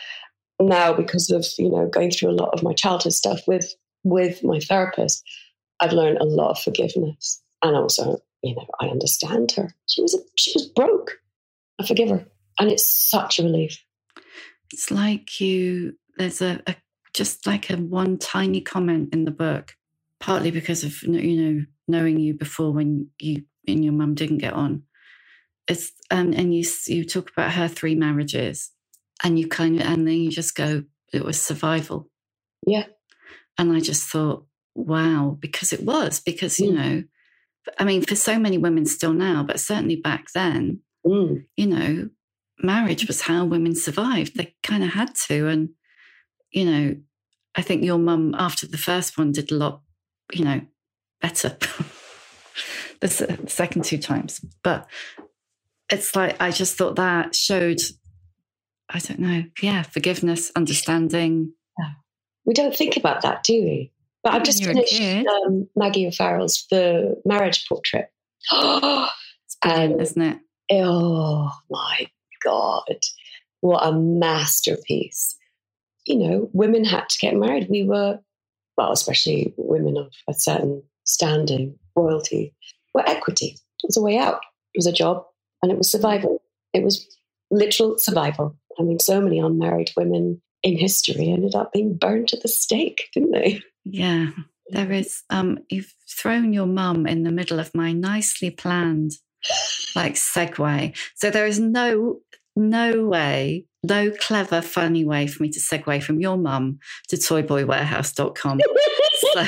Now, because of, you know, going through a lot of my childhood stuff with, with my therapist, I've learned a lot of forgiveness. And also, you know, I understand her. She was, a, she was broke. I forgive her. And it's such a relief. It's like you, there's a, a just like a one tiny comment in the book, partly because of, you know, knowing you before when you and your mum didn't get on. It's um, and you you talk about her three marriages, and you kind of, and then you just go, it was survival. Yeah. And I just thought, wow, because it was, because, you mm. know, I mean, for so many women still now, but certainly back then, mm. you know, marriage was how women survived. They kind of had to. And, you know, I think your mum, after the first one, did a lot, you know, better the second two times. But it's like, I just thought that showed, I don't know, yeah, forgiveness, understanding. Yeah. We don't think about that, do we? But I've just finished um, Maggie O'Farrell's The Marriage Portrait. It's brilliant, and, isn't it? Oh, my God. What a masterpiece. You know, women had to get married. We were, well, especially women of a certain standing, royalty, were equity. It was a way out. It was a job, and it was survival. It was literal survival. I mean, so many unmarried women in history ended up being burned at the stake, didn't they? Yeah, there is. Um, you've thrown your mum in the middle of my nicely planned, like, segue. So there is no, no way, no clever, funny way for me to segue from your mum to toy boy warehouse dot com. so,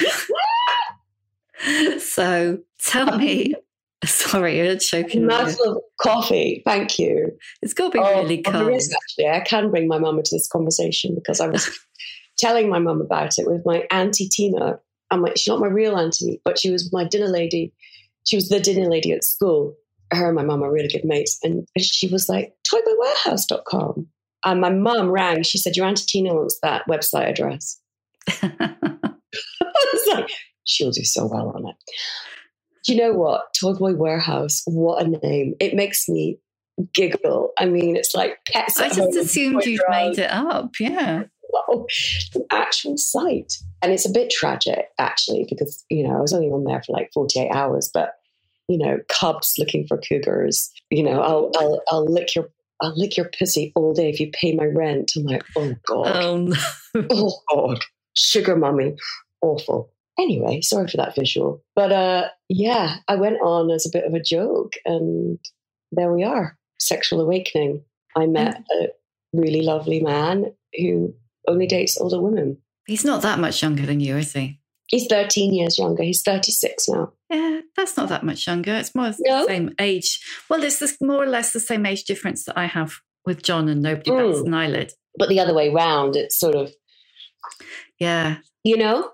so tell me. Sorry, you're choking. Mouthful of coffee, thank you. It's got to be oh, really cold. There is, actually. I can bring my mum into this conversation because I was telling my mum about it with my auntie Tina. I'm like, she's not my real auntie, but she was my dinner lady. She was the dinner lady at school. Her and my mum are really good mates. And she was like, toy boy warehouse dot com. And my mum rang. She said, your auntie Tina wants that website address. I was like, she'll do so well on it. Do you know what? Toy Boy Warehouse, what a name. It makes me giggle. I mean, it's like pets. I just assumed you'd made it up, yeah. Well, an actual site. And it's a bit tragic, actually, because, you know, I was only on there for like forty-eight hours, but, you know, cubs looking for cougars, you know, I'll, I'll, I'll lick your, I'll lick your pussy all day if you pay my rent. I'm like, oh God. Oh no. Oh God. Sugar mummy. Awful. Anyway, sorry for that visual. But uh, yeah, I went on as a bit of a joke, and there we are. Sexual awakening. I met a really lovely man who only dates older women. He's not that much younger than you, is he? He's thirteen years younger. He's thirty-six now. Yeah, that's not that much younger. It's more no? the same age. Well, it's the, more or less the same age difference that I have with John, and nobody mm. bats an eyelid. But the other way round, it's sort of... Yeah. You know?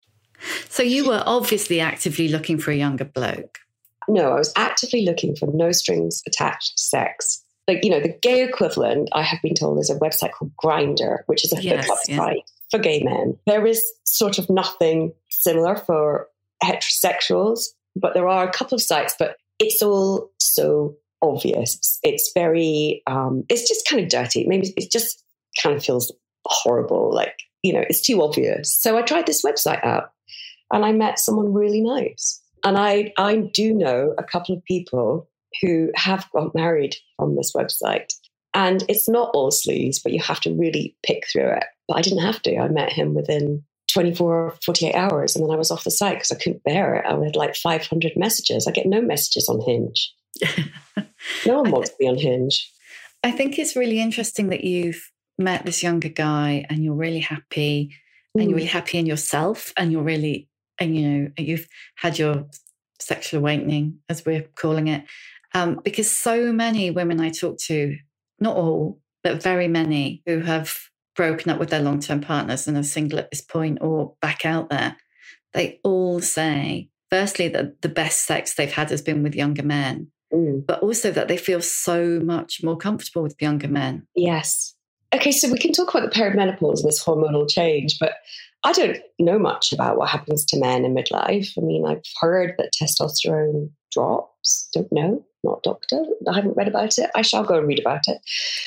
So you were obviously actively looking for a younger bloke. No, I was actively looking for no strings attached sex. Like, you know, the gay equivalent, I have been told, is a website called Grindr, which is a yes, hookup yeah. site for gay men. There is sort of nothing similar for heterosexuals, but there are a couple of sites, but it's all so obvious. It's very, um, it's just kind of dirty. Maybe it just kind of feels horrible. Like, you know, it's too obvious. So I tried this website out. And I met someone really nice. And I, I do know a couple of people who have got married from this website. And it's not all sleaze, but you have to really pick through it. But I didn't have to. I met him within twenty-four, forty-eight hours. And then I was off the site because I couldn't bear it. I had like five hundred messages. I get no messages on Hinge. No one wants to be unhinged. I think it's really interesting that you've met this younger guy and you're really happy mm. and you're really happy in yourself and you're really, and you know, you've had your sexual awakening, as we're calling it. Um, because so many women I talk to, not all, but very many who have broken up with their long-term partners and are single at this point or back out there, they all say, firstly, that the best sex they've had has been with younger men. Mm. But also that they feel so much more comfortable with younger men. Yes. Okay, so we can talk about the perimenopause and this hormonal change, but I don't know much about what happens to men in midlife. I mean, I've heard that testosterone drops. Don't know, not a doctor. I haven't read about it. I shall go and read about it.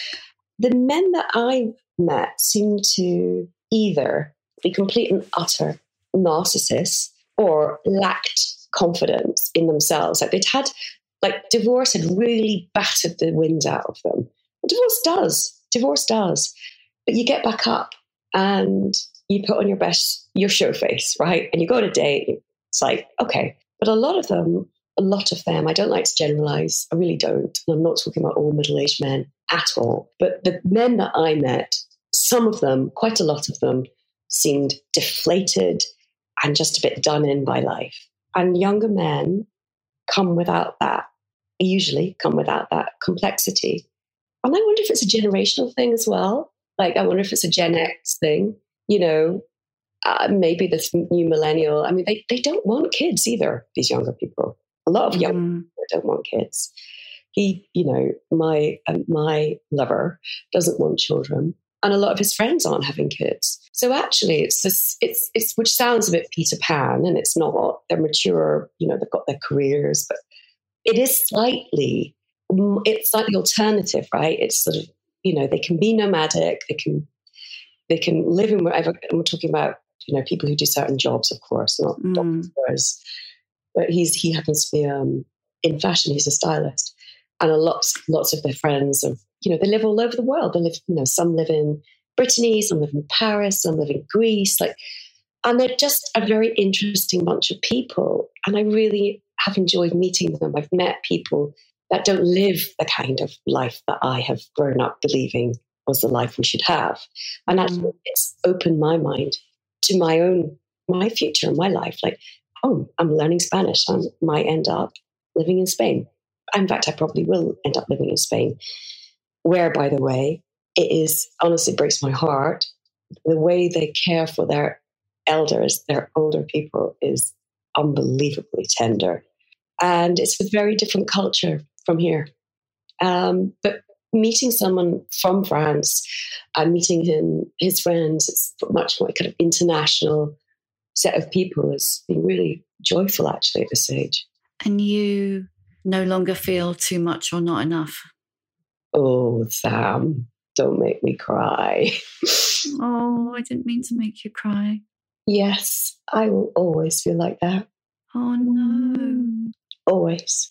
The men that I've met seem to either be complete and utter narcissists or lacked confidence in themselves. Like they'd had Like divorce had really battered the wind out of them. And divorce does. Divorce does. But you get back up and you put on your best, your show face, right? And you go on a date. It's like, okay. But a lot of them, a lot of them, I don't like to generalize. I really don't. And I'm not talking about all middle-aged men at all. But the men that I met, some of them, quite a lot of them, seemed deflated and just a bit done in by life. And younger men come without that, usually come without that complexity. And I wonder if it's a generational thing as well. Like, I wonder if it's a Gen X thing, you know, uh, maybe this new millennial. I mean, they, they don't want kids either, these younger people. A lot of young mm. people don't want kids. He, you know, my, uh, my lover doesn't want children. And a lot of his friends aren't having kids. So actually, it's this, it's, it's, which sounds a bit Peter Pan, and it's not. They're mature, you know, they've got their careers, but it is slightly, it's slightly alternative, right? It's sort of, you know, they can be nomadic, they can, they can live in wherever. And we're talking about, you know, people who do certain jobs, of course, not mm. doctors. But he's, he happens to be um, in fashion. He's a stylist, and a lots, lots of their friends are, you know, they live all over the world. They live, you know, some live in Brittany, some live in Paris, some live in Greece, like, and they're just a very interesting bunch of people. And I really have enjoyed meeting them. I've met people that don't live the kind of life that I have grown up believing was the life we should have. And actually, mm. it's opened my mind to my own, my future, my life. Like, oh, I'm learning Spanish. I might end up living in Spain. In fact, I probably will end up living in Spain, where, by the way, it is, honestly breaks my heart. The way they care for their elders, their older people, is unbelievably tender. And it's a very different culture from here. Um, but meeting someone from France and meeting him, his friends, it's much more kind of international set of people has been really joyful, actually, at this stage. And you no longer feel too much or not enough? Oh, Sam, don't make me cry. Oh, I didn't mean to make you cry. Yes, I will always feel like that. Oh, no. Always.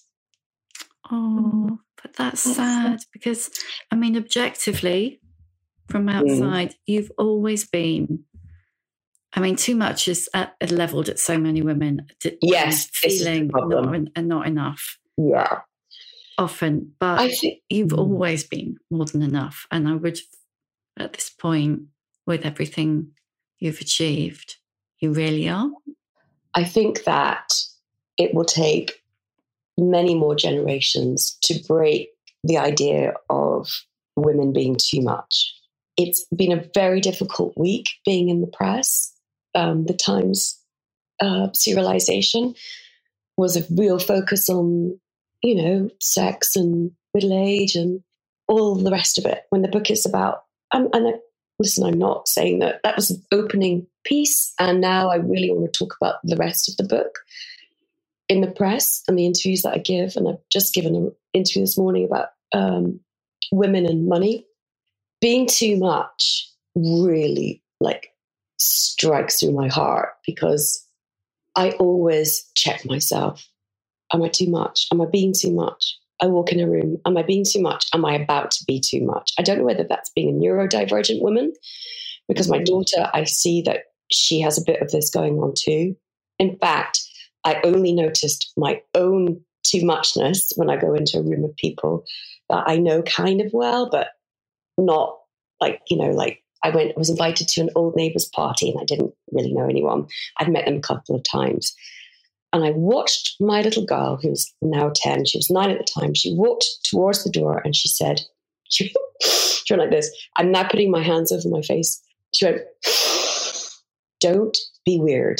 Oh, but that's sad because, I mean, objectively, from outside, mm. you've always been, I mean, too much is at, leveled at so many women. Yes. Feeling not, and not enough. Yeah. Often, but I think, you've mm. always been more than enough. And I would, at this point, with everything you've achieved, you really are. I think that it will take many more generations to break the idea of women being too much. It's been a very difficult week being in the press. Um, the Times uh, serialization was a real focus on, you know, sex and middle age and all the rest of it. When the book is about, um, and I, listen, I'm not saying that that was an opening piece, and now I really want to talk about the rest of the book in the press and the interviews that I give. And I've just given an interview this morning about um, women and money. Being too much really like strikes through my heart, because I always check myself. Am I too much? Am I being too much? I walk in a room. Am I being too much? Am I about to be too much? I don't know whether that's being a neurodivergent woman, because my daughter, I see that she has a bit of this going on too. In fact, I only noticed my own too muchness when I go into a room of people that I know kind of well, but not like, you know, like I went, I was invited to an old neighbour's party and I didn't really know anyone. I'd met them a couple of times. And I watched my little girl, who was now ten, she was nine at the time. She walked towards the door and she said, she, she went like this. I'm now putting my hands over my face. She went, don't be weird.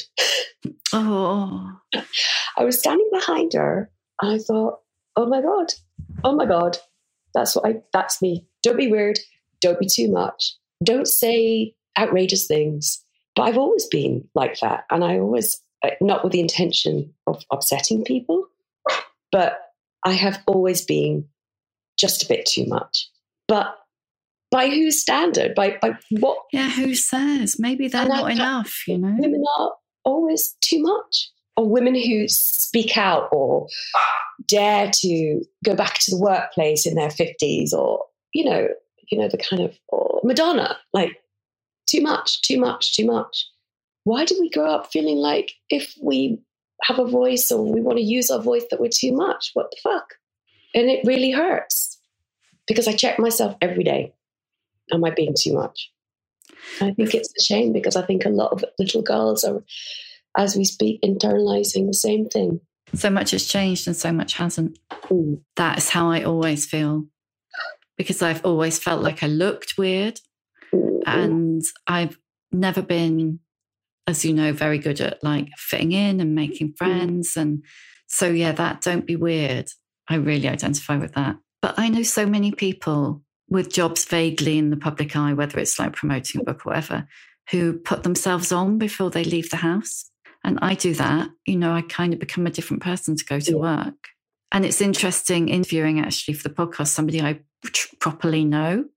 Oh. I was standing behind her and I thought, oh my God, oh my God, that's what I, that's me. Don't be weird. Don't be too much. Don't say outrageous things. But I've always been like that. And I always, not with the intention of upsetting people, but I have always been just a bit too much. But by whose standard? By by what? Yeah, who says? Maybe they're not I, enough, you know? Women are always too much. Or women who speak out or dare to go back to the workplace in their fifties, or, you know, you know, the kind of, or Madonna, like too much, too much, too much. Why do we grow up feeling like if we have a voice or we want to use our voice that we're too much? What the fuck? And it really hurts because I check myself every day. Am I being too much? I think it's a shame because I think a lot of little girls are, as we speak, internalizing the same thing. So much has changed and so much hasn't. Mm. That is how I always feel, because I've always felt like I looked weird, mm. and I've never been, as you know, very good at like fitting in and making friends. Mm. And so, yeah, that don't be weird. I really identify with that. But I know so many people with jobs vaguely in the public eye, whether it's like promoting a book or whatever, who put themselves on before they leave the house. And I do that. You know, I kind of become a different person to go to yeah. work. And it's interesting interviewing actually for the podcast somebody I tr- properly know,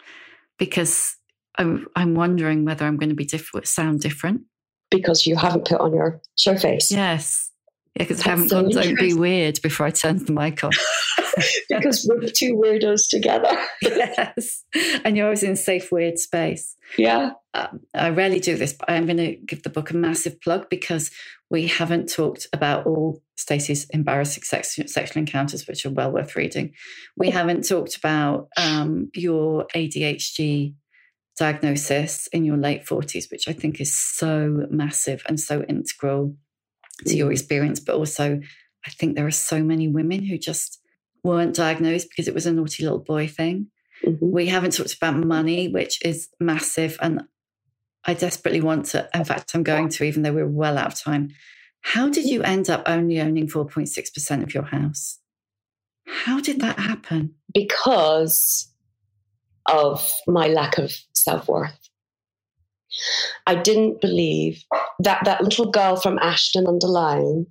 because I'm, I'm wondering whether I'm going to be different, sound different. Because you haven't put on your show face. Yes. Yeah, because I haven't so gone, don't be weird before I turn the mic on. Because we're the two weirdos together. Yes. And you're always in a safe, weird space. Yeah. Um, I rarely do this, but I'm going to give the book a massive plug because we haven't talked about all Stacey's embarrassing sex, sexual encounters, which are well worth reading. We haven't talked about um, your A D H D diagnosis in your late forties, which I think is so massive and so integral to your experience. But also, I think there are so many women who just weren't diagnosed because it was a naughty little boy thing. Mm-hmm. We haven't talked about money, which is massive. And I desperately want to, in fact, I'm going to, even though we're well out of time. How did you end up only owning four point six percent of your house? How did that happen? Because of my lack of self-worth. I didn't believe that that little girl from Ashton under Lyne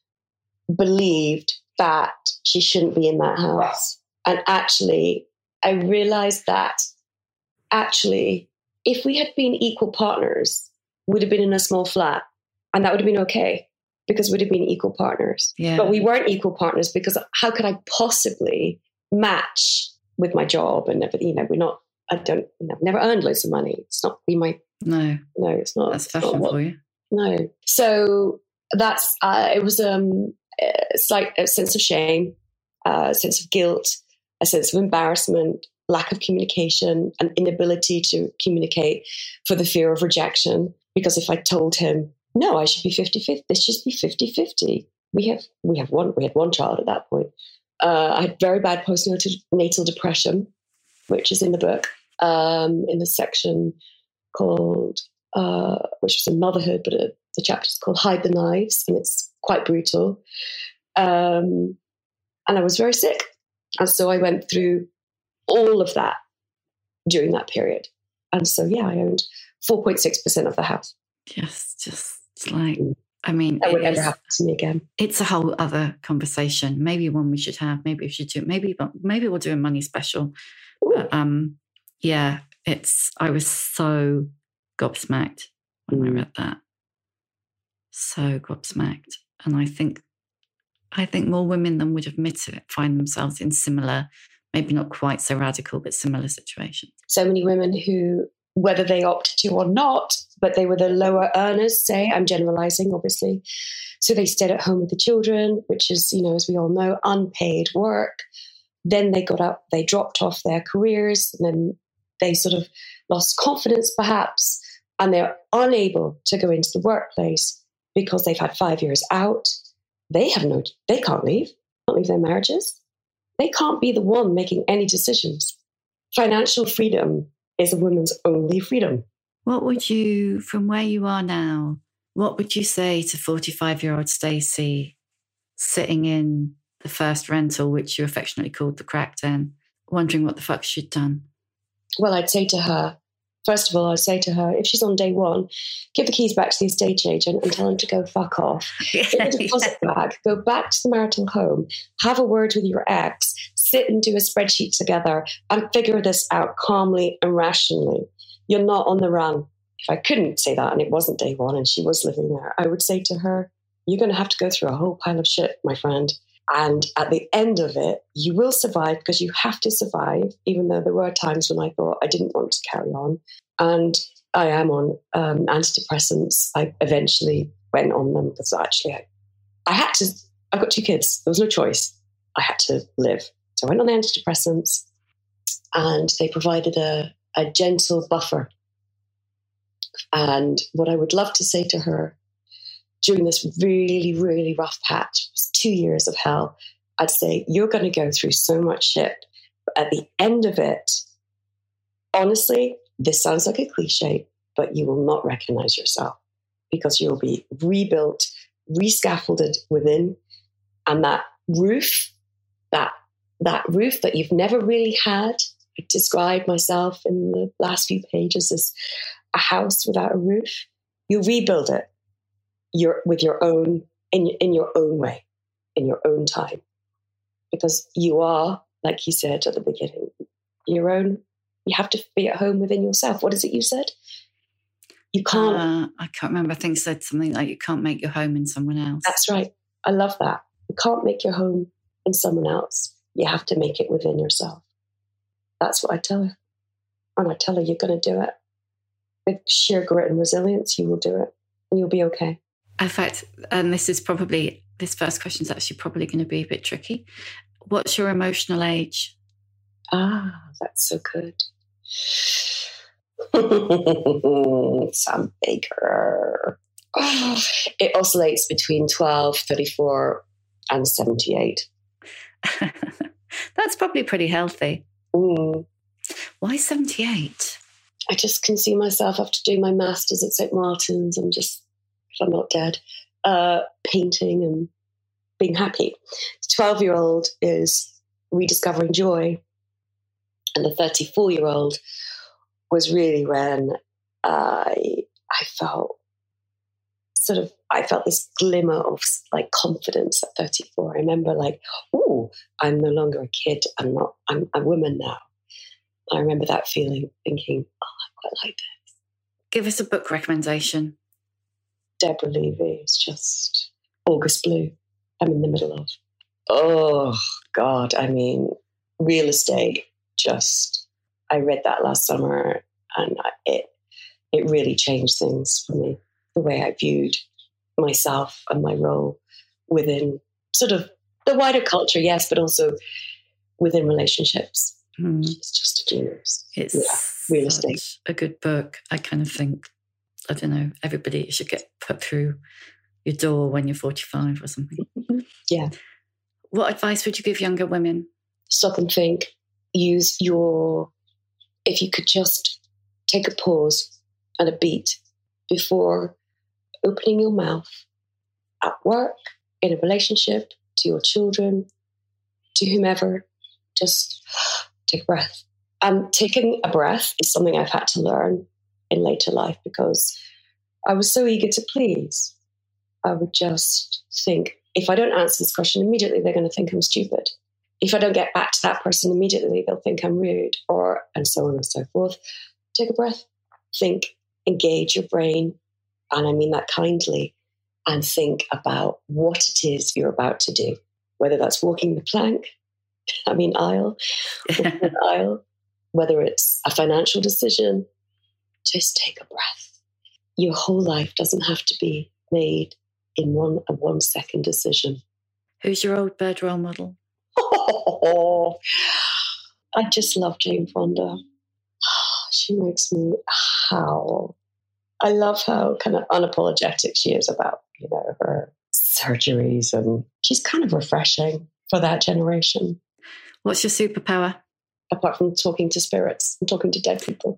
believed that she shouldn't be in that house. And actually, I realized that actually, if we had been equal partners, we'd have been in a small flat and that would have been okay because we'd have been equal partners. Yeah. But we weren't equal partners because how could I possibly match with my job and everything? You know, we're not, I don't, you know, I've never earned loads of money. It's not be my, no, no, it's not. That's fashion not for you. No. So that's, uh, it was um, a slight a sense of shame, uh, a sense of guilt, a sense of embarrassment, lack of communication, an inability to communicate for the fear of rejection. Because if I told him, no, I should be fifty-fifty, this should be fifty-fifty. We have, we have one, we had one child at that point. Uh, I had very bad postnatal natal depression, which is in the book, um, in the section called, uh, which was in motherhood, but a, the chapter is called Hide the Knives, and it's quite brutal. Um, and I was very sick. And so I went through all of that during that period. And so, yeah, I owned four point six percent of the house. Yes, just like, I mean, that would it never is, happen to me again. It's a whole other conversation. Maybe one we should have. Maybe we should do. Maybe maybe we'll do a money special. But, um, yeah, it's. I was so gobsmacked when mm. I read that. So gobsmacked, and I think, I think more women than would admit it find themselves in similar, maybe not quite so radical, but similar situations. So many women who whether they opted to or not, but they were the lower earners, say, I'm generalizing, obviously. So they stayed at home with the children, which is, you know, as we all know, unpaid work. Then they got up, they dropped off their careers, and then they sort of lost confidence perhaps, and they're unable to go into the workplace because they've had five years out. They have no, they can't leave, can't leave their marriages. They can't be the one making any decisions. Financial freedom is a woman's only freedom. What would you, from where you are now, what would you say to forty-five-year-old Stacey sitting in the first rental, which you affectionately called the crack den, wondering what the fuck she'd done? Well, I'd say to her, first of all, I'd say to her, if she's on day one, give the keys back to the estate agent and tell him to go fuck off. Yeah, Get the deposit yeah. back, go back to the marital home, have a word with your ex, sit and do a spreadsheet together and figure this out calmly and rationally. You're not on the run. If I couldn't say that and it wasn't day one and she was living there, I would say to her, you're going to have to go through a whole pile of shit, my friend. And at the end of it, you will survive because you have to survive, even though there were times when I thought I didn't want to carry on. And I am on um, antidepressants. I eventually went on them because actually I, I had to, I've got two kids. There was no choice. I had to live. So I went on the antidepressants and they provided a, a gentle buffer. And what I would love to say to her during this really, really rough patch, it was two years of hell, I'd say, you're going to go through so much shit. But at the end of it, honestly, this sounds like a cliche, but you will not recognize yourself because you'll be rebuilt, rescaffolded within. And that roof, that, that roof that you've never really had, I described myself in the last few pages as a house without a roof. You rebuild it. Your, with your own, in, in your own way, in your own time. Because you are, like you said at the beginning, your own, you have to be at home within yourself. What is it you said? You can't. Uh, I can't remember. I think I said something like you can't make your home in someone else. That's right. I love that. You can't make your home in someone else. You have to make it within yourself. That's what I tell her. And I tell her you're going to do it. With sheer grit and resilience, you will do it. And you'll be okay. In fact, and this is probably, this first question is actually probably going to be a bit tricky. What's your emotional age? Ah, that's so good. Sam Baker. Oh, it oscillates between twelve, thirty-four and seventy-eight. That's probably pretty healthy. Mm. Why seventy-eight? I just can see myself after doing my master's at Saint Martin's. I'm just, if I'm not dead, uh, painting and being happy. The twelve-year-old is rediscovering joy. And the thirty-four-year-old was really when I I felt sort of, I felt this glimmer of like confidence at thirty-four. I remember like, oh, I'm no longer a kid. I'm not, I'm a woman now. I remember that feeling, thinking, oh, I quite like this. Give us a book recommendation. Deborah Levy is just August Blue. I'm in the middle of. Oh, God. I mean, real estate, just, I read that last summer and I, it it really changed things for me. The way I viewed myself and my role within sort of the wider culture, yes, but also within relationships. Mm. It's just a genius. It's yeah, real estate. A good book. I kind of think, I don't know, everybody should get put through your door when you're forty-five or something. Yeah. What advice would you give younger women? Stop and think. Use your, if you could just take a pause and a beat before opening your mouth at work, in a relationship, to your children, to whomever, just take a breath. And taking a breath is something I've had to learn in later life because I was so eager to please. I would just think, if I don't answer this question immediately, they're going to think I'm stupid. If I don't get back to that person immediately, they'll think I'm rude, or and so on and so forth. Take a breath, think, engage your brain, and I mean that kindly, and think about what it is you're about to do, whether that's walking the plank, I mean aisle, walking the aisle, whether it's a financial decision, just take a breath. Your whole life doesn't have to be made in one a one second decision. Who's your old bird role model? Oh, I just love Jane Fonda. She makes me howl. I love how kind of unapologetic she is about, you know, her surgeries, and she's kind of refreshing for that generation. What's your superpower? Apart from talking to spirits and talking to dead people.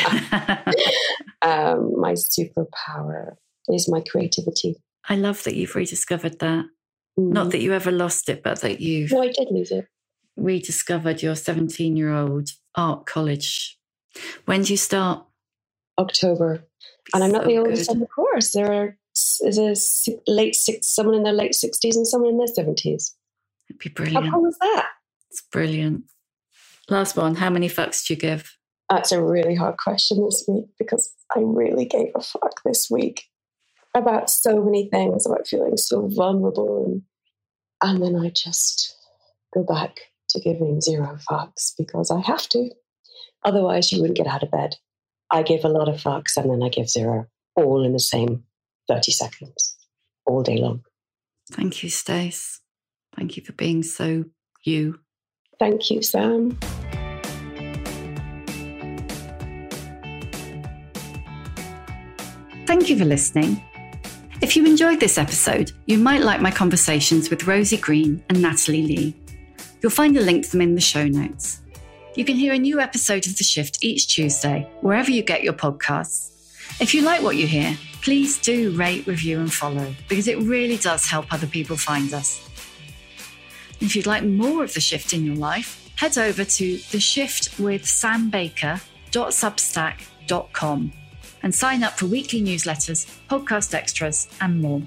um, my superpower is my creativity. I love that you've rediscovered that. Mm. Not that you ever lost it, but that you've No, I did lose it. rediscovered your seventeen-year-old art college. When do you start? October. And I'm not So the oldest good. on the course. There are is a si- late six, someone in their late sixties and someone in their seventies. It'd be How brilliant. cool is that? It's brilliant. Last one. How many fucks do you give? That's a really hard question this week because I really gave a fuck this week about so many things, about feeling so vulnerable. And, and then I just go back to giving zero fucks because I have to. Otherwise, you wouldn't get out of bed. I give a lot of fucks and then I give zero, all in the same thirty seconds, all day long. Thank you, Stace. Thank you for being so you. Thank you, Sam. Thank you for listening. If you enjoyed this episode, you might like my conversations with Rosie Green and Natalie Lee. You'll find a link to them in the show notes. You can hear a new episode of The Shift each Tuesday, wherever you get your podcasts. If you like what you hear, please do rate, review and follow, because it really does help other people find us. If you'd like more of The Shift in your life, head over to the shift with sam baker dot substack dot com and sign up for weekly newsletters, podcast extras and more.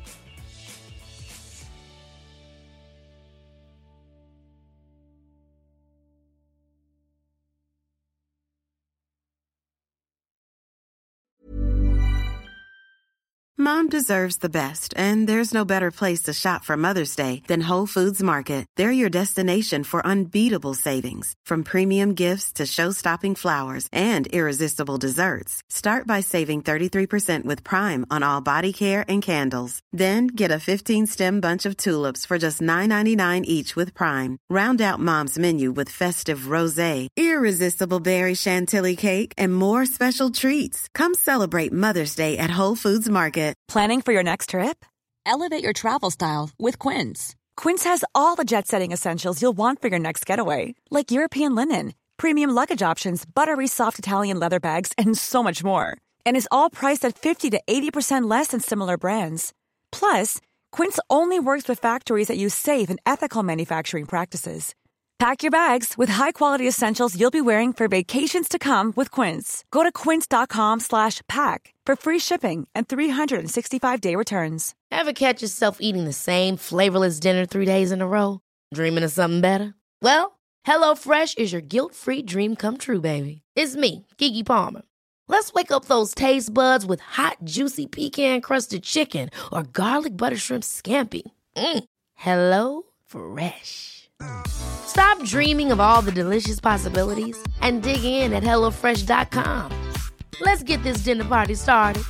Mom deserves the best, and there's no better place to shop for Mother's Day than Whole Foods Market. They're your destination for unbeatable savings, from premium gifts to show-stopping flowers and irresistible desserts. Start by saving thirty-three percent with Prime on all body care and candles. Then get a fifteen-stem bunch of tulips for just nine ninety-nine each with Prime. Round out Mom's menu with festive rosé, irresistible berry chantilly cake, and more special treats. Come celebrate Mother's Day at Whole Foods Market. Planning for your next trip? Elevate your travel style with Quince. Quince has all the jet-setting essentials you'll want for your next getaway, like European linen, premium luggage options, buttery soft Italian leather bags, and so much more. And is all priced at fifty to eighty percent less than similar brands. Plus, Quince only works with factories that use safe and ethical manufacturing practices. Pack your bags with high-quality essentials you'll be wearing for vacations to come with Quince. Go to quince.com slash pack for free shipping and three sixty-five day returns. Ever catch yourself eating the same flavorless dinner three days in a row? Dreaming of something better? Well, HelloFresh is your guilt-free dream come true, baby. It's me, Keke Palmer. Let's wake up those taste buds with hot, juicy pecan-crusted chicken or garlic butter shrimp scampi. Mm. Hello Fresh. Stop dreaming of all the delicious possibilities and dig in at hello fresh dot com. Let's get this dinner party started.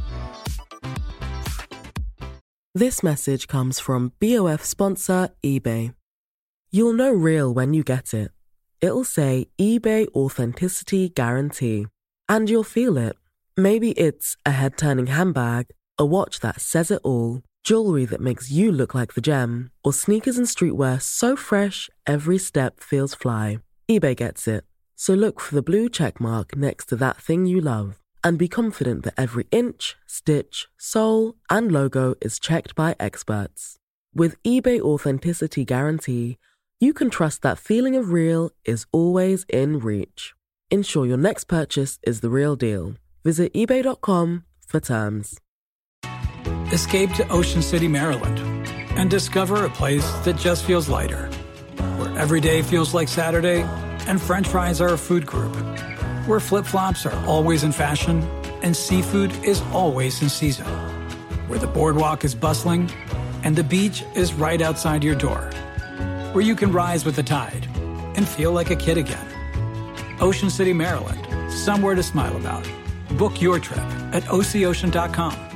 This message comes from B O F sponsor eBay. You'll know real when you get it. It'll say eBay Authenticity Guarantee. And you'll feel it. Maybe it's a head-turning handbag, a watch that says it all, jewelry that makes you look like the gem, or sneakers and streetwear so fresh every step feels fly. eBay gets it. So look for the blue check mark next to that thing you love and be confident that every inch, stitch, sole, and logo is checked by experts. With eBay Authenticity Guarantee, you can trust that feeling of real is always in reach. Ensure your next purchase is the real deal. Visit ebay dot com for terms. Escape to Ocean City, Maryland, and discover a place that just feels lighter, where every day feels like Saturday and French fries are a food group, where flip-flops are always in fashion and seafood is always in season, where the boardwalk is bustling and the beach is right outside your door, where you can rise with the tide and feel like a kid again. Ocean City, Maryland, somewhere to smile about. Book your trip at O C ocean dot com.